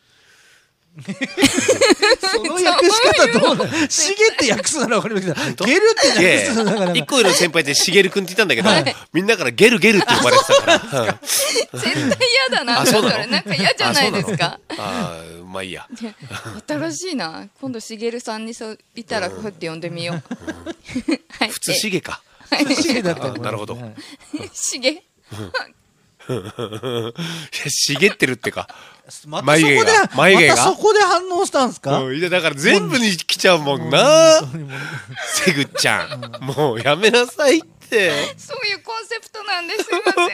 その訳し方どうなの？しげって訳すならわかりますけど、ゲルって訳すなら一個上の先輩でしげるくんって言ったんだけど、はい、みんなからゲルゲルって呼ばれてたから。 絶対嫌だな。あ、そうなの？なんか嫌じゃないですか。 ああ、まあいいや。 新しいな。今度しげるさんにそういたらこうやって呼んでみよう。 はい、普通しげか。 しげだった。 なるほど。 しげ。 いや、茂ってるってか。 またそこで、眉毛が。またそこで反応したんですか？ うん、いや、だから全部に来ちゃうもんな。せぐっちゃん。もうやめなさいって。 そういうコンセプトなんです。すいません。はい。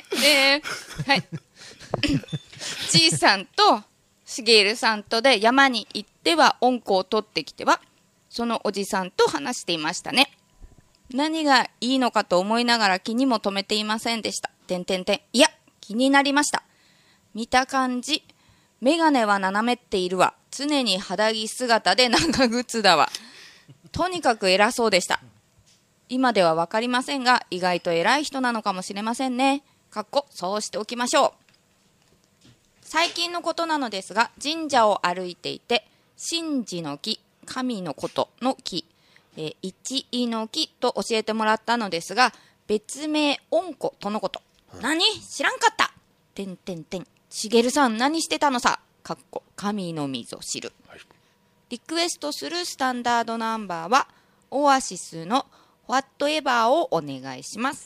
えー、はい。ちいさんとしげるさんとで山に行っては音符を取ってきては、そのおじさんと話していましたね。何がいいのかと思いながら気にも留めていませんでした。てんてんてん。いや、気になりました。見た感じ、メガネは斜めっているわ。常に肌着姿で長靴だわ。とにかく偉そうでした。今ではわかりませんが、意外と偉い人なのかもしれませんね。かっこ、そうしておきましょう。最近のことなのですが、神社を歩いていて、神事の木、神のことの木、えー、一位の木と教えてもらったのですが、別名音符とのこと。うん、何？知らんかった。てんてんてん。しげるさん何してたのさ。かっこ神のみぞ知る。はい、リクエストするスタンダードナンバーはオアシスの Whatever をお願いします。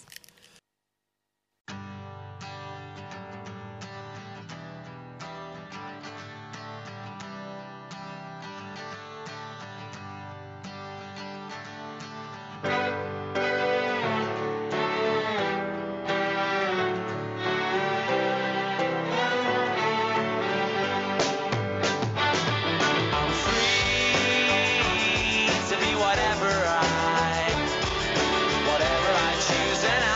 Whatever I choose and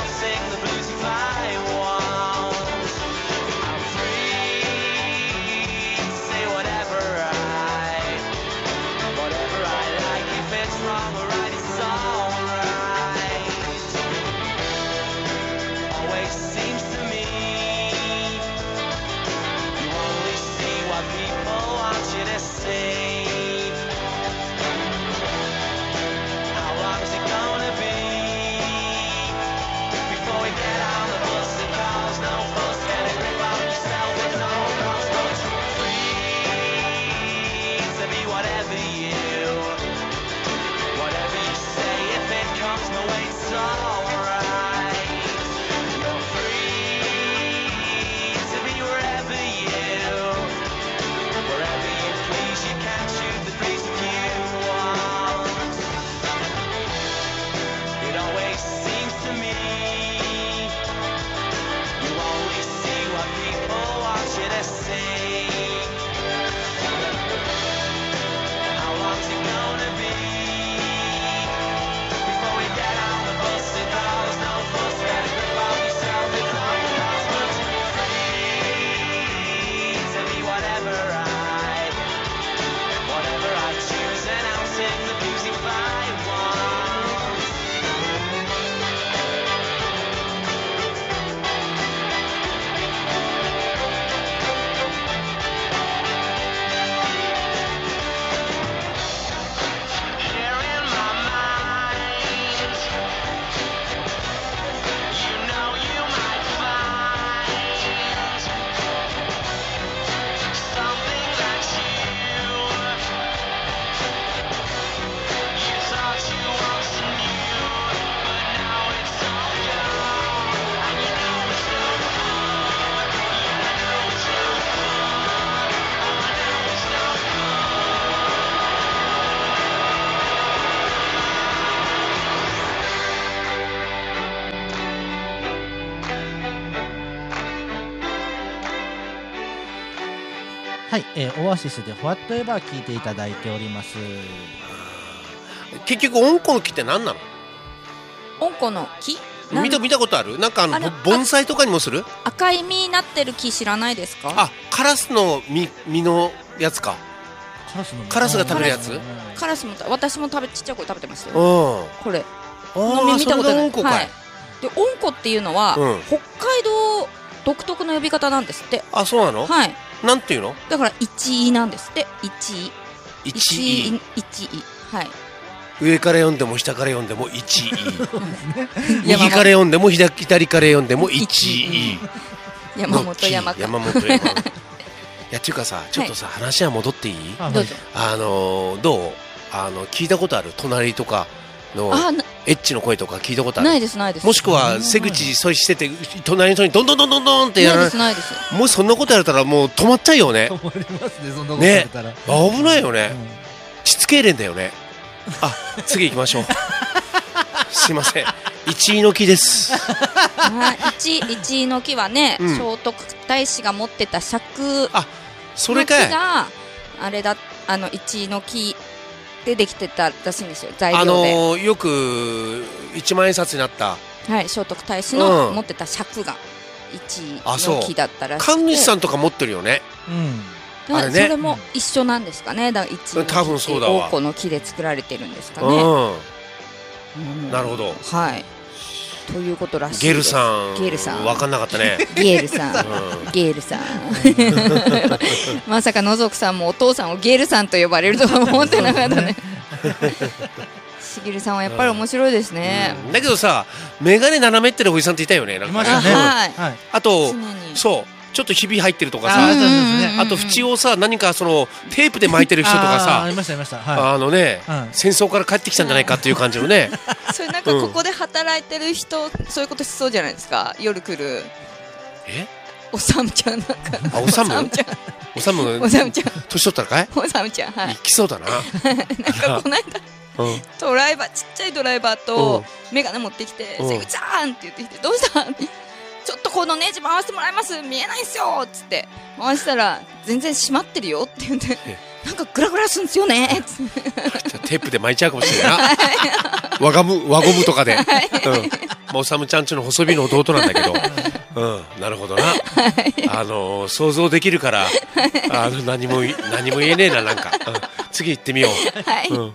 はい、えー、オアシスで「What Ever」聞いていただいております。 結局オンコの木って何なの？ オンコの木見た見たことある？なんかあの盆栽とかにもする？ 赤い実になってる木知らないですか？ あ、カラスの実実のやつか。 カラスのカラスが食べるやつ？ カラスも私も食べちっちゃい声食べてましたよ。 うん。 これ。 ああ、 見たことない。 オンコかい。 はい。でオンコっていうのは、うん、北海道独特の呼び方なんですって。 あ、そうなの？ はい。 なんていうの？ だから一位なんですって。一位。 一位。 一位。はい。 上から読んでも下から読んでも一位。右から読んでも左から読んでも一位。 山本山か。 山本山。いやっていうかさ、ちょっとさ、はい、話は戻っていい？ どうぞ。 あのどう？あの聞いたことある？隣とかのエッチの声とか聞いたことある？ ないですないです。 もしくは瀬口そいしてて隣の人にどんどんどんどんどんってやらないですないです。 もしそんなことやれたらもう止まっちゃうよね。 止まりますね、そんなことやれたら。 ね、危ないよね。膣痙攣だよね。あ、次行きましょう。すいません。一位の木です。 一一位の木はね、聖徳太子が持ってた尺。 あ、それかい。 があれだ、あの一位の木でできてたらしいんですよ、材料で。あのー、よく一万円札になった。 はい、聖徳太子の持ってた尺が一位の木だったらしくて。 神主さんとか持ってるよね。 うん。 あれね、それも一緒なんですかね。だから一位の木多分そうだわ。 大古の木で作られてるんですかね。 うん。なるほど。 はい。ということらしいです。 ゲルさん。 ゲルさん。 分かんなかったね。 ゲルさん。ゲルさん。まさか野族さんもお父さんをゲルさんと呼ばれるとは思ってなかったね。しげるさんはやっぱり面白いですね。 だけどさ、メガネ斜めってるおじさんっていたよね。なんかね。あと、そう。ちょっとひび入ってるとかさ、あと縁をさ、何かそのテープで巻いてる人とかさ、 ありましたありました。はい、 あのね、戦争から帰ってきたんじゃないかっていう感じのね。 それなんかここで働いてる人、そういうことしそうじゃないですか。夜来る。 え？ おさむちゃんなんか。 あ、おさむ？おさむ。 おさむちゃん。 年取ったらかい？ おさむちゃん、はい。 来そうだな。 なんかこの間。ドライバー、ちっちゃいドライバーとメガネ持ってきて、せぐちゃんって言ってきて、どうしたん？ちょっとこのネジ回してもらえます？見えないんすよっつって回したら全然閉まってるよって言ってなんかグラグラするんですよねっつってテープで巻いちゃうかもしれないな。輪ゴム輪ゴムとかで、うん、おさむちゃんちの細身の弟なんだけど、うん、なるほどな、あの想像できるからあの何も何も言えねえな、なんか、うん、次行ってみよう。 はい、うん、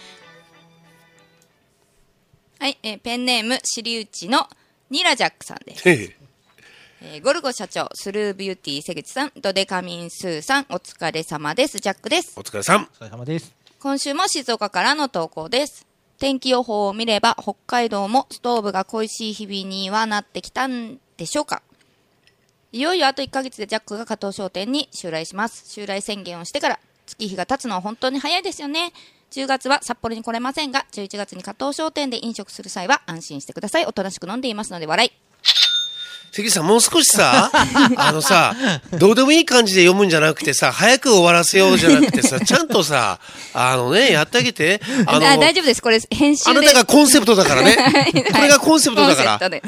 はい、えー、ペンネーム尻内のニラジャックさんです。えー、ゴルゴ社長、スルービューティー瀬口さん、ドデカミンスーさん、お疲れ様です。ジャックです。 お疲れさん。 お疲れ様です。 今週も静岡からの投稿です。天気予報を見れば北海道もストーブが恋しい日々にはなってきたんでしょうか。いよいよあといっかげつでジャックが加藤商店に襲来します。襲来宣言をしてから月日が経つのは本当に早いですよね。じゅうがつは札幌に来れませんが、じゅういちがつに加藤商店で飲食する際は安心してください。おとなしく飲んでいますので笑い。 関口さん、もう少しさ、あのさ、どうでもいい感じで読むんじゃなくてさ、早く終わらせようじゃなくてさ、ちゃんとさ、あのね、やってあげて。あのあ、大丈夫です。これ編集で。 あなたがコンセプトだからね。はい、これがコンセプトだから。うん。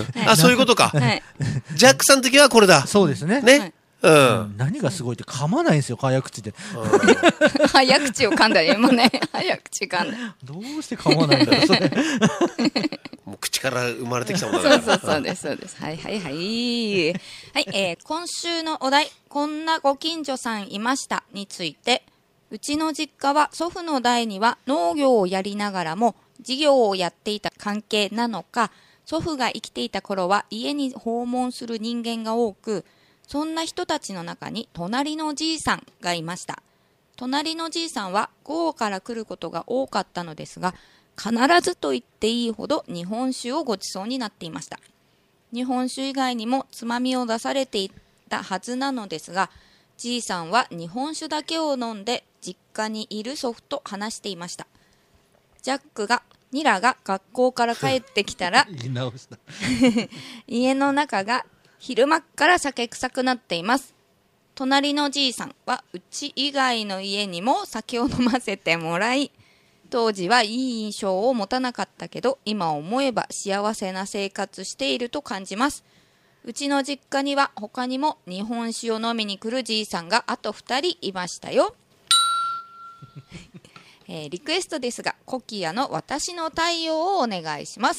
あ、そういうことか。はい、ジャックさんの時はこれだ。 そうですね。 ね。はい、うん、 何がすごいって噛まないんですよ、早口で。 早口を噛んだよ、今ね。早口噛んだ。 どうして噛まないんだろう、それ。 もう口から生まれてきたもんだから。 そうそうそうです、そうです。はいはいはい。はい、えー、今週のお題、こんなご近所さんいましたについて、うちの実家は祖父の代には農業をやりながらも事業をやっていた関係なのか、祖父が生きていた頃は家に訪問する人間が多く、そんな人たちの中に隣のじいさんがいました。隣のじいさんは午後から来ることが多かったのですが、必ずと言っていいほど日本酒をごちそうになっていました。日本酒以外にもつまみを出されていたはずなのですが、じいさんは日本酒だけを飲んで実家にいる祖父と話していました。ジャックがニラが学校から帰ってきたら言い直した家の中が昼間から酒臭くなっています。隣のじいさんはうち以外の家にも酒を飲ませてもらい、当時はいい印象を持たなかったけど、今思えば幸せな生活していると感じます。 うちの実家には他にも日本酒を飲みに来るじいさんがあとふたりいましたよ。えー、リクエストですがコキアの私の太陽をお願いします。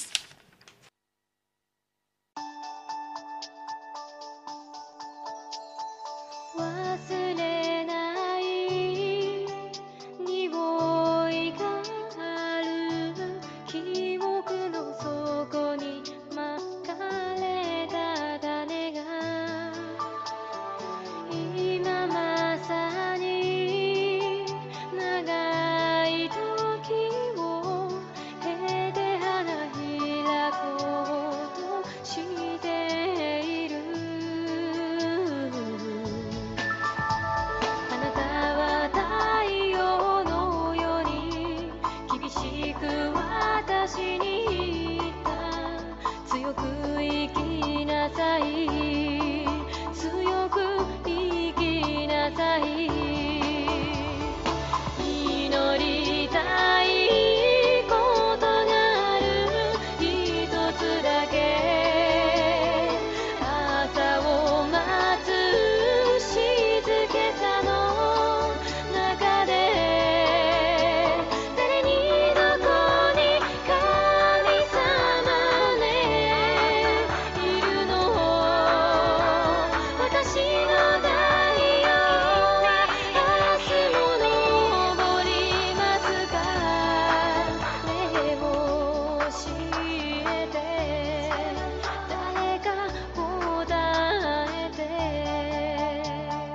忘れない匂いがある記憶の底にまかれた種が今まさに長い時を経て花開こうとしている。あなたは太陽のように厳しく私に言った。強く生きなさい、強く生きなさい。祈りたいことがある一つだけ。朝を待つ静けさの中で誰にどこに神様ねいるの。私の太陽は明日も昇りますか。目を教えて誰か答えて。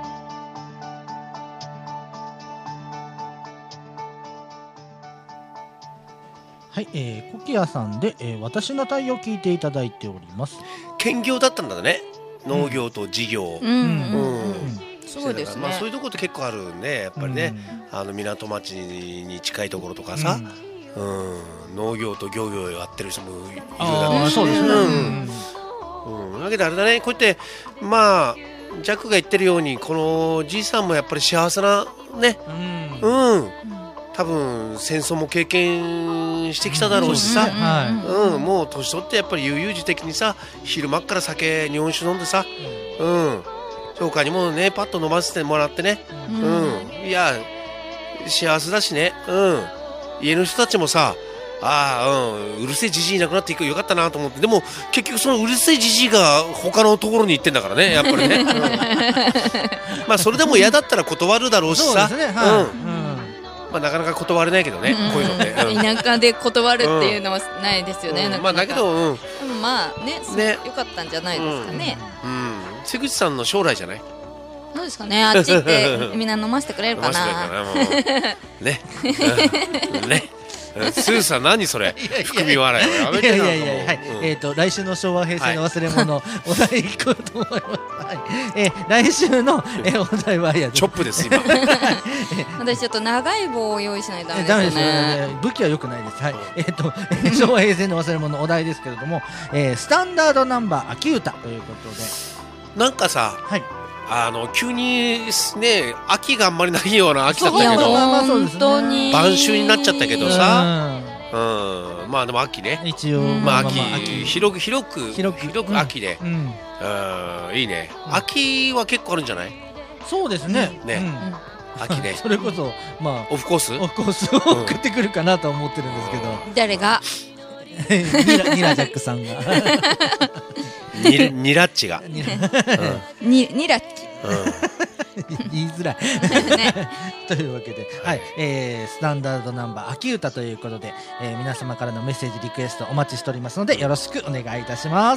はい、えー、コキアさんで、えー、私の太陽を聞いていただいております。 兼業だったんだね、農業と事業、 うんうんうんうんすごいですね。 まあ、そういうところって結構あるね、やっぱりね、あの港町に近いところとかさ、うん農業と漁業をやってる人もいるだろああ、 うし、 そうですね。 うんうん、だけどあれだね、こうやってまあジャックが言ってるようにこのじいさんもやっぱり幸せなね、 うん。 うん、多分戦争も経験してきただろうしさ、 はうん、もう年取ってやっぱり悠々自適にさ、昼間っから酒日本酒飲んでさ、うん他にもねパッと飲ませてもらってね、うん、いや幸せだしね、うん、家の人たちもさ、ああ、うん、うるせえじじいいなくなっていくよかったなと思って、でも結局そのうるせえじじいが他のところに行ってんだからね、やっぱりね、うん、まあそれでも嫌だったら断るだろうしさ、 そうですね。はい。 うんまあ、なかなか断れないけどね、こういうのって、うん田舎で断るっていうのはないですよね、 うんなかなか。 まあだけど、うん、 でもまあね、 ね良かったんじゃないですかね。 うん、瀬口さんの将来じゃない、 どうですかね、あっち行ってみんな飲ませてくれるか飲ませてくれな。 るかなもうね、うんね、スーさん何それ、含み笑いをやめいやいてなやいや、はい、 うんえっ、と来週の昭和平成の忘れ物、お題いこうと思います。はい、えー、来週の、えー、お題はやチョップです今私ちょっと長い棒を用意しないとダメですダメですよよね。 ね。武器は良くないです。はい。えっ、と昭和平成の忘れ物お題ですけれども、えー、スタンダードナンバー秋歌ということで、 なんかさ、 はい。 あの急にね秋があんまりないような秋だったいやけど、 まあまあそうですね本当に晩秋になっちゃったけどさ、 ううん、まあでも秋ねん、一応、 うんまあ秋、 秋広く広く広く広く秋で、 うん、 うん、いいね、 うん秋は結構あるんじゃない、 そうですね。 ねうん秋ねそれこそまオフコースあオフコースを送ってくるかなと思ってるんですけど、 誰がニラニラジャックさんがニラニラッチが、 ニラにニラッチうん、 言いづらいね。 というわけで、はい、えー、スタンダードナンバー秋歌ということで、えー、皆様からのメッセージリクエストお待ちしておりますのでよろしくお願いいたします。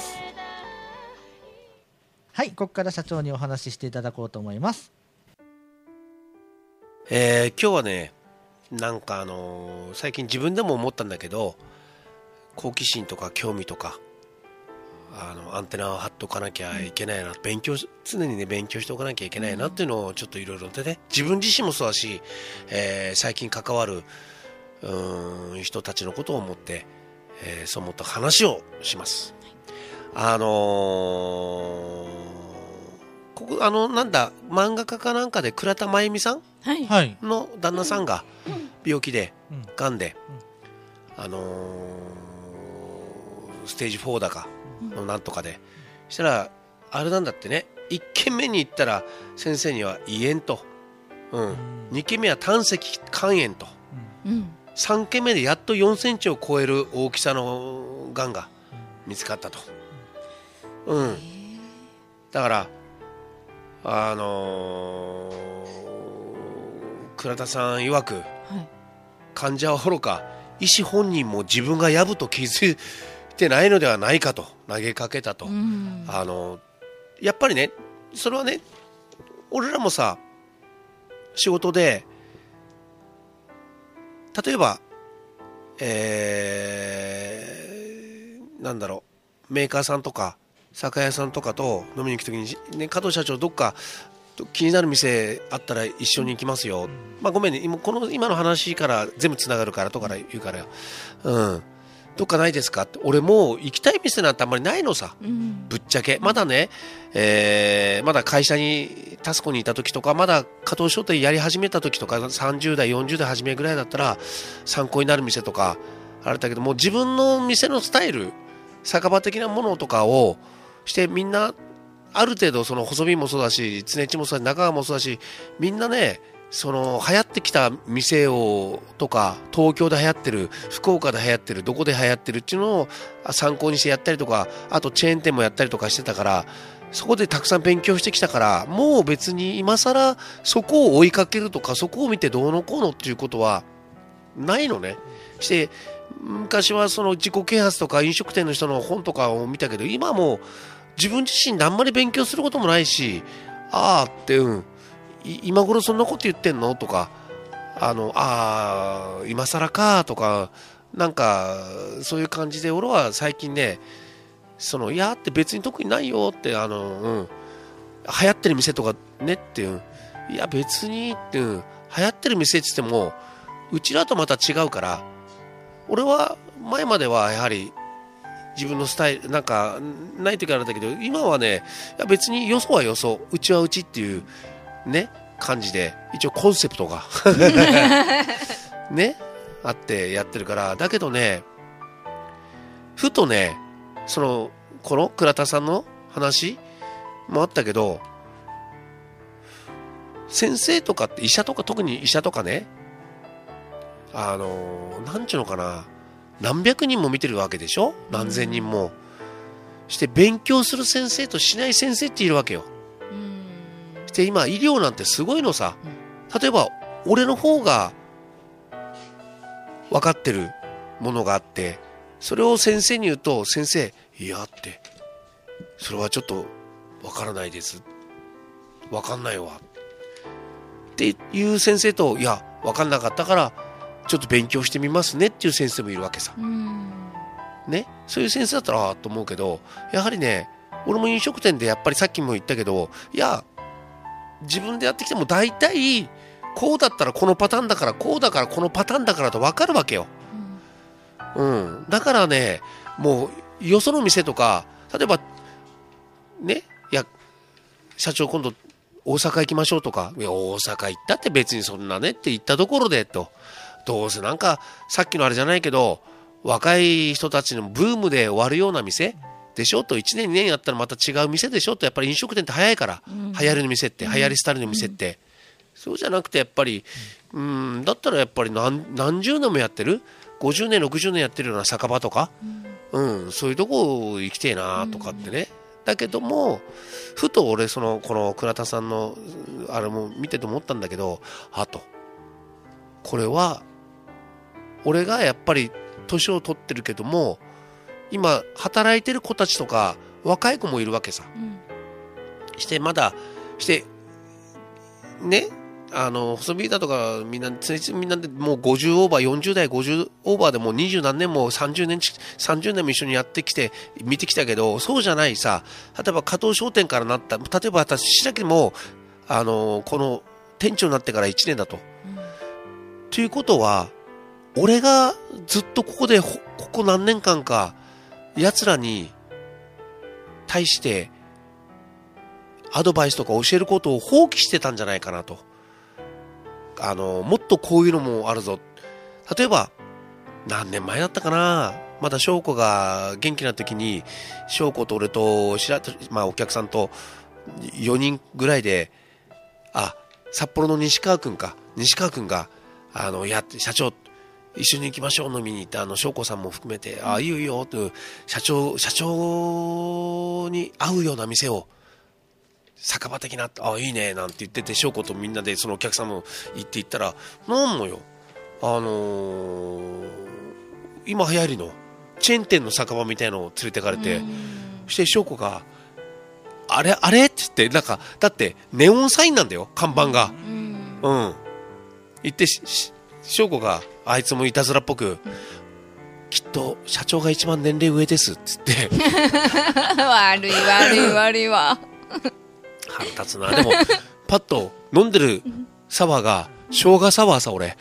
はい、ここから社長にお話ししていただこうと思います。 えー、今日はね、なんかあのー最近自分でも思ったんだけど、好奇心とか興味とかあのアンテナを張っておかなきゃいけないな、勉強常にね勉強しておかなきゃいけないなっていうのをちょっといろいろでね、自分自身もそうだし、えー最近関わるうーん人たちのことを思って、えーそう思った話をします。あのーここあのなんだ漫画家かなんかで倉田真由美さんはいはい、 の旦那さんが病気で、 うんがんで、あのーステージフォーだかのなんとかで、したらあれなんだってね、いっけんめに行ったら先生には胃炎と、うん、にけんめは胆石肝炎と、 うん、 さんけんめでやっとよんセンチを超える大きさのがんが見つかったと、うん、だからあのー、倉田さん曰く、はい、患者はおろか医師本人も自分がやぶと気づいてないのではないかと投げかけたと、うん、あのやっぱりね、それはね、俺らもさ仕事で例えば、えー、なんだろう、メーカーさんとか酒屋さんとかと飲みに行くときに、ね、加藤社長どっか気になる店あったら一緒に行きますよ、まあ、ごめんね、今この今の話から全部つながるからとから言うからよ、うん、どっかないですかって。俺もう行きたい店なんてあんまりないのさ、うん、ぶっちゃけまだね、えー、まだ会社にタスコにいた時とか、まだ加藤商店やり始めた時とかさんじゅう代よんじゅう代初めぐらいだったら参考になる店とかあれだけども、自分の店のスタイル酒場的なものとかをしてみんなある程度その細身もそうだし常地もそうだし中川もそうだし、みんなねその流行ってきた店をとか東京で流行ってる福岡で流行ってるどこで流行ってるっていうのを参考にしてやったりとか、あとチェーン店もやったりとかしてたから、そこでたくさん勉強してきたから、もう別に今更そこを追いかけるとかそこを見てどうのこうのっていうことはないのね。して昔はその自己啓発とか飲食店の人の本とかを見たけど、今も自分自身であんまり勉強することもないし、あーって、うん、今頃そんなこと言ってんのとか、あのあー今更かとか、なんかそういう感じで俺は最近ね、そのいやって別に特にないよって、あの、うん、流行ってる店とかねって、うん、いや別にって、うん、流行ってる店って言ってもうちらとまた違うから、俺は前まではやはり自分のスタイルなんかない時あるんだけど、今はね、いや別によそはよそ、うちはうちっていうね感じで一応コンセプトがねあってやってるから。だけどね、ふとね、そのこの倉田さんの話もあったけど、先生とかって医者とか、特に医者とかね、あのなんちゅうのかな、何百人も見てるわけでしょ、何千人もして勉強する先生としない先生っているわけよ。して今医療なんてすごいのさ。例えば俺の方が分かってるものがあって、それを先生に言うと、先生いやってそれはちょっと分からないです、分かんないわっていう先生と、いや分かんなかったからちょっと勉強してみますねっていう先生もいるわけさ、ね、そういう先生だったらああと思うけど、やはりね、俺も飲食店でやっぱりさっきも言ったけど、いや自分でやってきても大体こうだったらこのパターンだから、こうだからこのパターンだからと分かるわけよ、うん、うん、だからね、もうよその店とか、例えばね、いや社長今度大阪行きましょうとか、いや大阪行ったって別にそんなねって言ったところでと、どうせなんかさっきのあれじゃないけど若い人たちのブームで終わるような店でしょと、いちねんにねんやったらまた違う店でしょと、やっぱり飲食店って早いから、うん、流行りの店って、うん、流行りスタイルの店って、うん、そうじゃなくてやっぱり、うん、だったらやっぱり 何, 何十年もやってる、ごじゅうねんろくじゅうねんやってるような酒場とか、うんうん、そういうとこ行きてえなとかってね、だけどもふと俺そのこの倉田さんのあれも見てて思ったんだけど、あとこれは俺がやっぱり年を取ってるけども、今働いてる子たちとか若い子もいるわけさ、うん、してまだしてね、あの細ビータとかみんなみんなでもうごじゅうオーバー、よんじゅう代ごじゅうオーバーでもうにじゅう何年もさんじゅうねんさんじゅうねんも一緒にやってきて見てきたけど、そうじゃないさ、例えば加藤商店からなった、例えば私白木もあのこの店長になってからいちねんだと、うん、ということは俺がずっとここでここ何年間か奴らに対してアドバイスとか教えることを放棄してたんじゃないかなと。あのもっとこういうのもあるぞ。例えば何年前だったかな、 まだ翔子が元気な時に、翔子と俺と、しら、まあお客さんとよにんぐらいで、あ、札幌の西川くんか、西川くんが、あの、やって、社長、一緒に行きましょう飲みに行って、あの、翔子さんも含めて、あ、いいよいいよって、社長、社長に会うような店を、酒場的な、あ、いいね、なんて言ってて、翔子とみんなでそのお客さんも行って行ったら、なんのよ、あのー、今流行りの、チェーン店の酒場みたいのを連れてかれて、そして翔子が、あれあれって言って、なんか、だってネオンサインなんだよ、看板が。うん。うん、言って、翔子が、あいつもいたずらっぽく、きっと社長が一番年齢上ですって言って。 悪い悪い悪いわ。 腹立つな。でも、パッと飲んでるサワーが、生姜サワーさ、俺。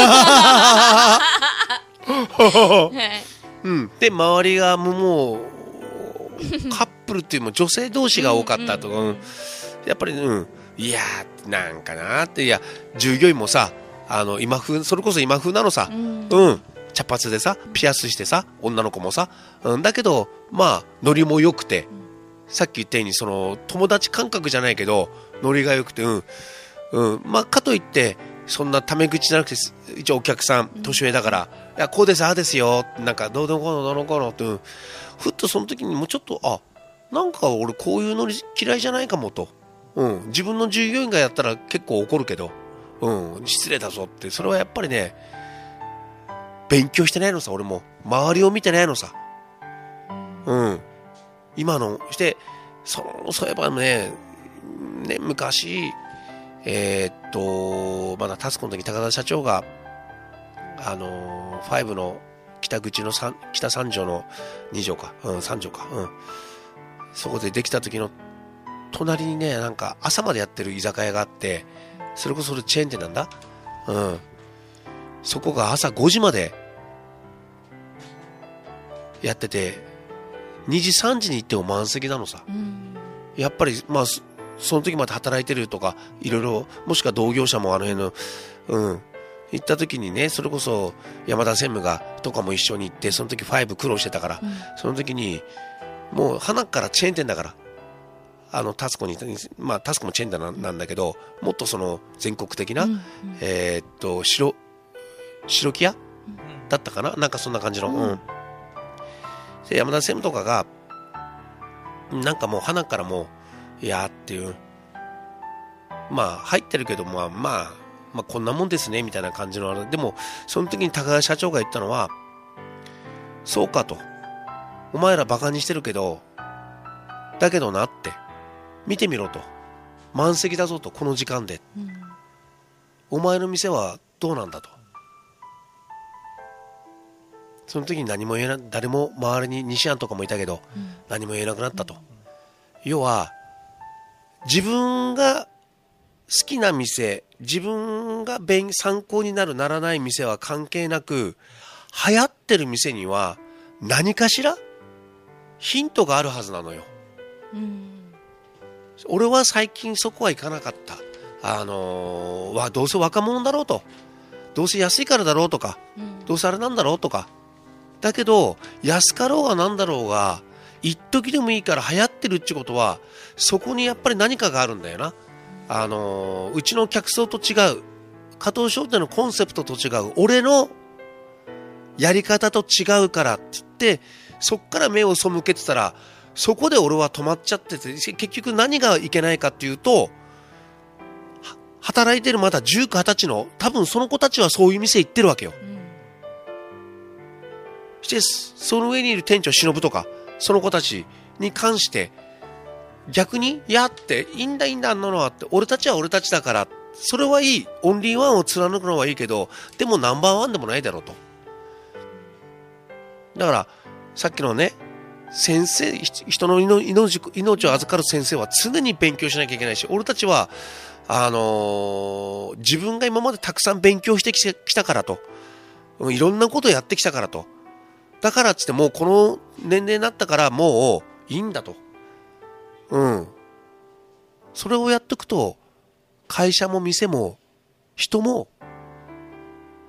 うん。で、周りがもう、カップルっていうも女性同士が多かったとか、うんうんうん、やっぱり、うん。いやー、なんかなーって、いや、従業員もさ、あの、今風、それこそ今風なのさ、うん。うん、茶髪でさ、ピアスしてさ、女の子もさ、うん、だけど、まあ、ノリも良くて、さっき言ったようにその友達感覚じゃないけどノリが良くて、うんうん、まあかといってそんなタメ口じゃなくて、一応お客さん年上だから、うん、いやこうですああですよ、なんかどうでもこうのどうのこうのって、うん、ふっとその時にもうちょっと、あ、なんか俺こういうノリ嫌いじゃないかもと、うん、自分の従業員がやったら結構怒るけど、うん、失礼だぞって、それはやっぱりね、勉強してないのさ、俺も周りを見てないのさ、うん。今のしてそのそういえばね、ね昔えー、っとまだタスコの時高田社長があのー、ファイブの北口の三北三条のに条か、うん、さん条か、うん、そこでできた時の隣にね、なんか朝までやってる居酒屋があって、それこそそれチェーン店なんだ、うん、そこが朝ごじまでやってて、にじさんじに行っても満席なのさ、うん、やっぱりまあその時まで働いてるとかいろいろ、もしくは同業者もあの辺の、うん、行った時にね、それこそ山田専務がとかも一緒に行って、その時ファイブ苦労してたから、うん、その時にもう花からチェーン店だから、あのタスコに、まあタスコもチェーン店 な, なんだけど、もっとその全国的な、うんうん、えー、っと白白木屋だったかな、なんかそんな感じの、うんうん、で山田専務とかがなんかもう花からもいやーっていう、まあ入ってるけど、まあまあまあこんなもんですねみたいな感じのあれでも、その時に高田社長が言ったのは、そうかと、お前らバカにしてるけど、だけどなって見てみろと、満席だぞと、この時間で、うん、お前の店はどうなんだと。その時に何も言えな、誰も周りに西安とかもいたけど、うん、何も言えなくなったと、うん、要は自分が好きな店、自分が勉参考になるならない店は関係なく、流行ってる店には何かしらヒントがあるはずなのよ、うん、俺は最近そこは行かなかった。あのー、わどうせ若者だろうと、どうせ安いからだろうとか、うん、どうせあれなんだろうとか、だけど安かろうがなんだろうが一時でもいいから流行ってるってことは、そこにやっぱり何かがあるんだよな。あのー、うちの客層と違う、加藤商店のコンセプトと違う、俺のやり方と違うからって言って、そっから目を背けてたら、そこで俺は止まっちゃってて、結局何がいけないかっていうと、働いてるまだじゅうか、はたちの、多分その子たちはそういう店行ってるわけよ、うん、して、その上にいる店長忍とか、その子たちに関して、逆に、やって、いいんだいいんだあんなのはって、俺たちは俺たちだから、それはいい、オンリーワンを貫くのはいいけど、でもナンバーワンでもないだろうと。だから、さっきのね、先生、人の命、命を預かる先生は常に勉強しなきゃいけないし、俺たちは、あのー、自分が今までたくさん勉強してきたからと、いろんなことをやってきたからと、だからっつってもうこの年齢になったからもういいんだと。うん。それをやっていくと、会社も店も人も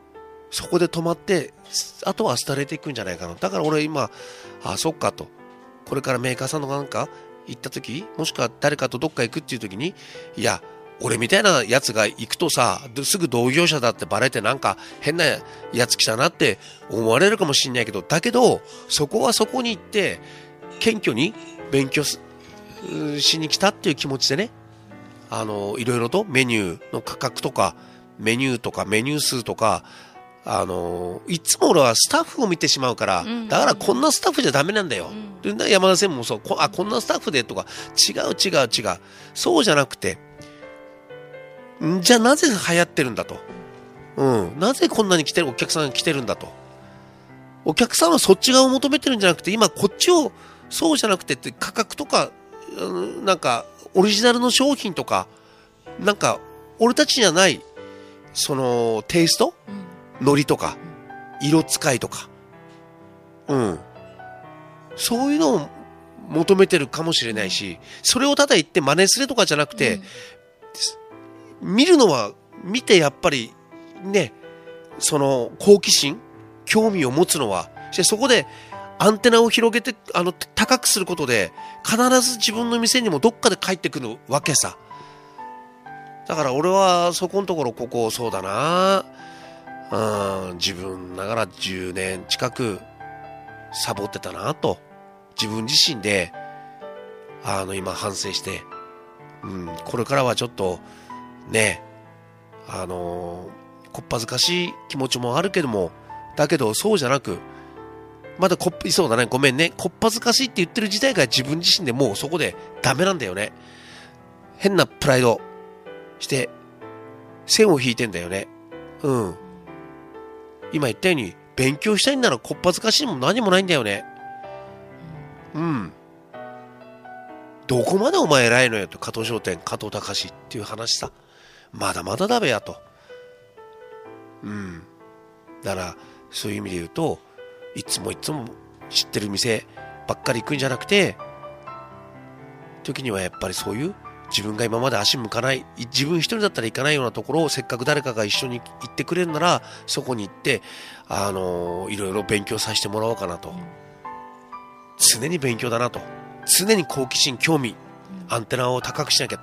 そこで止まってあとは廃れていくんじゃないかな。だから俺今あそっかと、これからメーカーさんのなんか行った時、もしくは誰かとどっか行くっていう時に、いや俺みたいなやつが行くとさ、すぐ同業者だってバレてなんか変なやつ来たなって思われるかもしれないけど、だけどそこはそこに行って謙虚に勉強しに来たっていう気持ちでね、あのいろいろとメニューの価格とかメニューとかメニュー数とか、あのいつも俺はスタッフを見てしまうから、うん、だからこんなスタッフじゃダメなんだよ、うん、で山田専務もそう、こあこんなスタッフでとか、違う違う違う、そうじゃなくて、んじゃあなぜ流行ってるんだと、うん、なぜこんなに来てるお客さんが来てるんだと、お客さんはそっち側を求めてるんじゃなくて、今こっちをそうじゃなくてって価格とか、うん、なんかオリジナルの商品とか、なんか俺たちにはないそのテイスト、うん、ノリとか色使いとか、うん、そういうのを求めてるかもしれないし、それをただ言って真似するとかじゃなくて、うん、見るのは見てやっぱりね、その好奇心、興味を持つのは、そこでアンテナを広げてあの高くすることで必ず自分の店にもどっかで帰ってくるわけさ。だから俺はそこのところ、ここそうだな、うん、自分ながらじゅうねん近くサボってたなと自分自身であの今反省して、うん、これからはちょっとね、あのこっぱずかしい気持ちもあるけども、だけどそうじゃなく、まだこっそうだね、ごめんね、こっぱずかしいって言ってる時代が自分自身でもうそこでダメなんだよね。変なプライドして線を引いてんだよね。うん。今言ったように勉強したいんならこっぱずかしいも何もないんだよね。うん。どこまでお前偉いのよと、加藤商店加藤隆っていう話さ。まだまだだべやと。うん。だからそういう意味で言うと、いつもいつも知ってる店ばっかり行くんじゃなくて、時にはやっぱりそういう自分が今まで足向かない、自分一人だったら行かないようなところをせっかく誰かが一緒に行ってくれるなら、そこに行ってあのー、いろいろ勉強させてもらおうかなと。常に勉強だなと、常に好奇心興味アンテナを高くしなきゃ。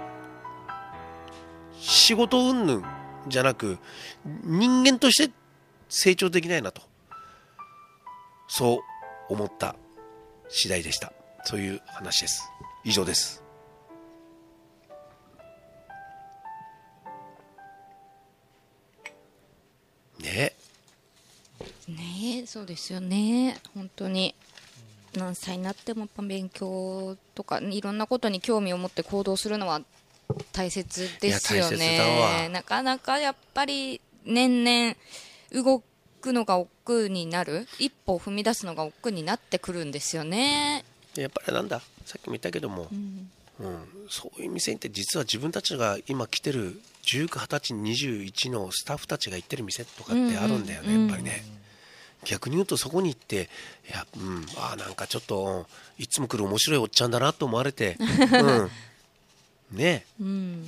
仕事云々じゃなく人間として成長できないなと、そう思った次第でした。そういう話です。以上です。ねえねえ、そうですよね。本当に何歳になってもやっぱ勉強とかいろんなことに興味を持って行動するのは大切ですよね。なかなかやっぱり年々動くのが億劫になる、一歩を踏み出すのが億劫になってくるんですよね。 やっぱりなんだ、さっきも言ったけども、うんうん、そういう店って実は自分たちが今来てるじゅうきゅう、はたち、にじゅういちのスタッフたちが行ってる店とかってあるんだよね、うんうん、やっぱりね。逆に言うとそこに行って、いや、うん、あなんかちょっといつも来る面白いおっちゃんだなと思われて、うんね、 うん、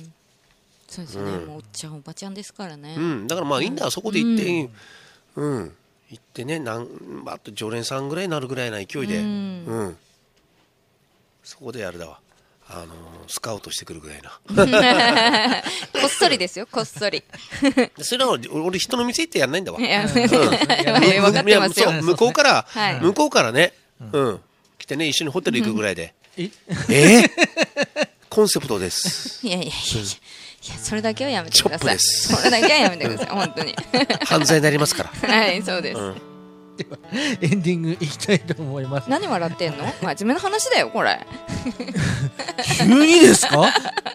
そうですね、うん、もうおっちゃんおばちゃんですからね、 うん、だからまあいいんだ、うん、そこで行って、うん、うん、行ってね、なんあと常連さんぐらいになるぐらいな勢いで、うんうん、そこでやるだわ、あのー、スカウトしてくるぐらいなこっそりですよ、こっそりそれは俺人の店行ってやんないんだわ。いや、うん、 分かってますよ。 向こうから、はい、向こうからね、うん、来てね、一緒にホテル行くぐらいで、うん、ええコンセプトです。 いやいやいやいや、いやそれだけはやめてください。 チョップです。 それだけはやめてください、本当に。 犯罪になりますから。 はい、そうです。うん、 ではエンディングいきたいと思います。 何笑ってんの？真面目な話だよこれ。 急にですか？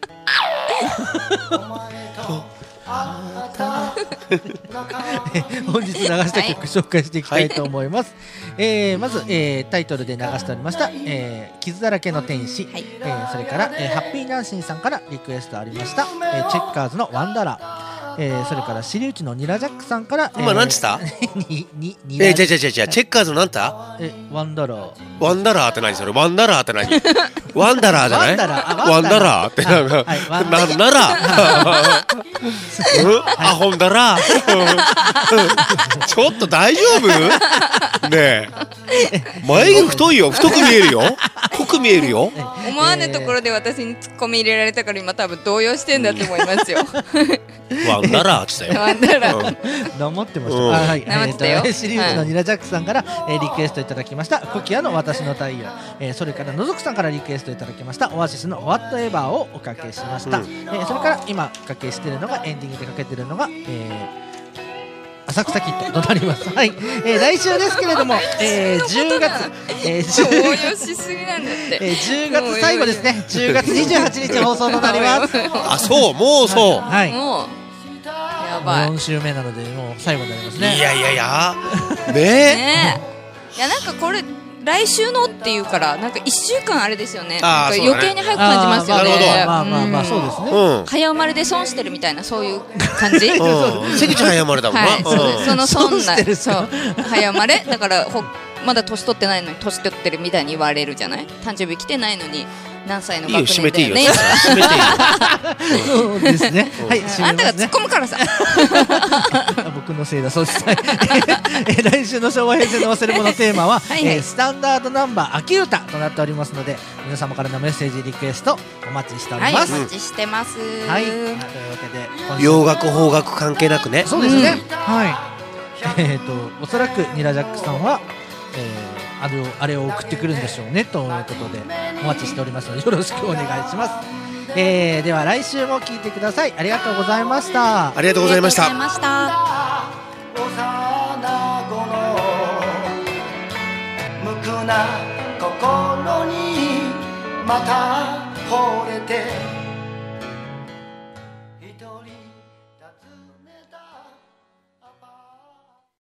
本日流した曲紹介していきたいと思います、はい、えー、まず、えー、タイトルで流しておりました、えー、傷だらけの天使、はい、えー、それから、えー、ハッピーナンシーさんからリクエストありました、えー、チェッカーズのワンダラー、 えー、それから私立のニラジャックさんから、 今何つったにににえー、じゃじゃじゃじゃチェッカーズなんたえワンダラーワンダラーって何それワンダラーって何ワンダラーじゃないワンダラーあワンダラーってなんか、 はいワンなんならうんあほんだらちょっと大丈夫ねえ眉毛太いよ太く見えるよ濃く見えるよ思わぬところで私にツッコミ入れられたから今多分動揺してんだと思いますよ。 ワンダラーって言ったよワンダラーうんなまってました、 うんあはいなまってたよえーとシリーズのニラジャックさんから、えーリクエストいただきましたコキアの私の太陽、えーそれからのぞくさんからリクエストいただきましたオアシスの Whatever をおかけしました、 うんえーそれから今おかけしているのがエンディングでかけているのが、えー浅草キッドとなります。はい、えー、来週ですけれども、えー、じゅうがつ、えー、 動揺 10 しすぎなんだって。 えー、じゅうがつ最後ですね。じゅうがつにじゅうはちにち放送となります。 あそうもうそうはい。 もうやばい。 よん週目なのでもう最後になりますね。 いやいやいやねねえ。いやなんかこれ来週のっていうからなんか一週間あれですよね。 あーなんか余計に早く感じますよね。 あーなるほどまあまあまあんそうですね。 うん早生まれで損してるみたいなそういう感じ。 うん関ちゃん早まれだもんな、 はい、 うんそのそんな損してるそう早生まれだからほまだ年取ってないのに年取ってるみたいに言われるじゃない。誕生日来てないのに何歳のいいよ学閉めていいよ年だよね。 閉めていいよそうですね。はい。 あんたが突っ締めますね。 込むからさ。 僕のせいだそうです。はいえー来週の昭和平成の忘れ物テーマははいはいえースタンダードナンバー秋歌となっておりますので皆様からのメッセージリクエストお待ちしておりはい、おます。 待ちしてます。 はい。というわけで今週洋楽邦楽関係なくねそうですね。はい。えっ、とおそらくニラジャックさんは、えーあれをあれを送ってくるんでしょうねということでお待ちしておりますのでよろしくお願いします。えー、では来週も聞いてください。ありがとうございました。 ありがとうございましたありがとうございました。 幼子の無垢な心にまた惚れて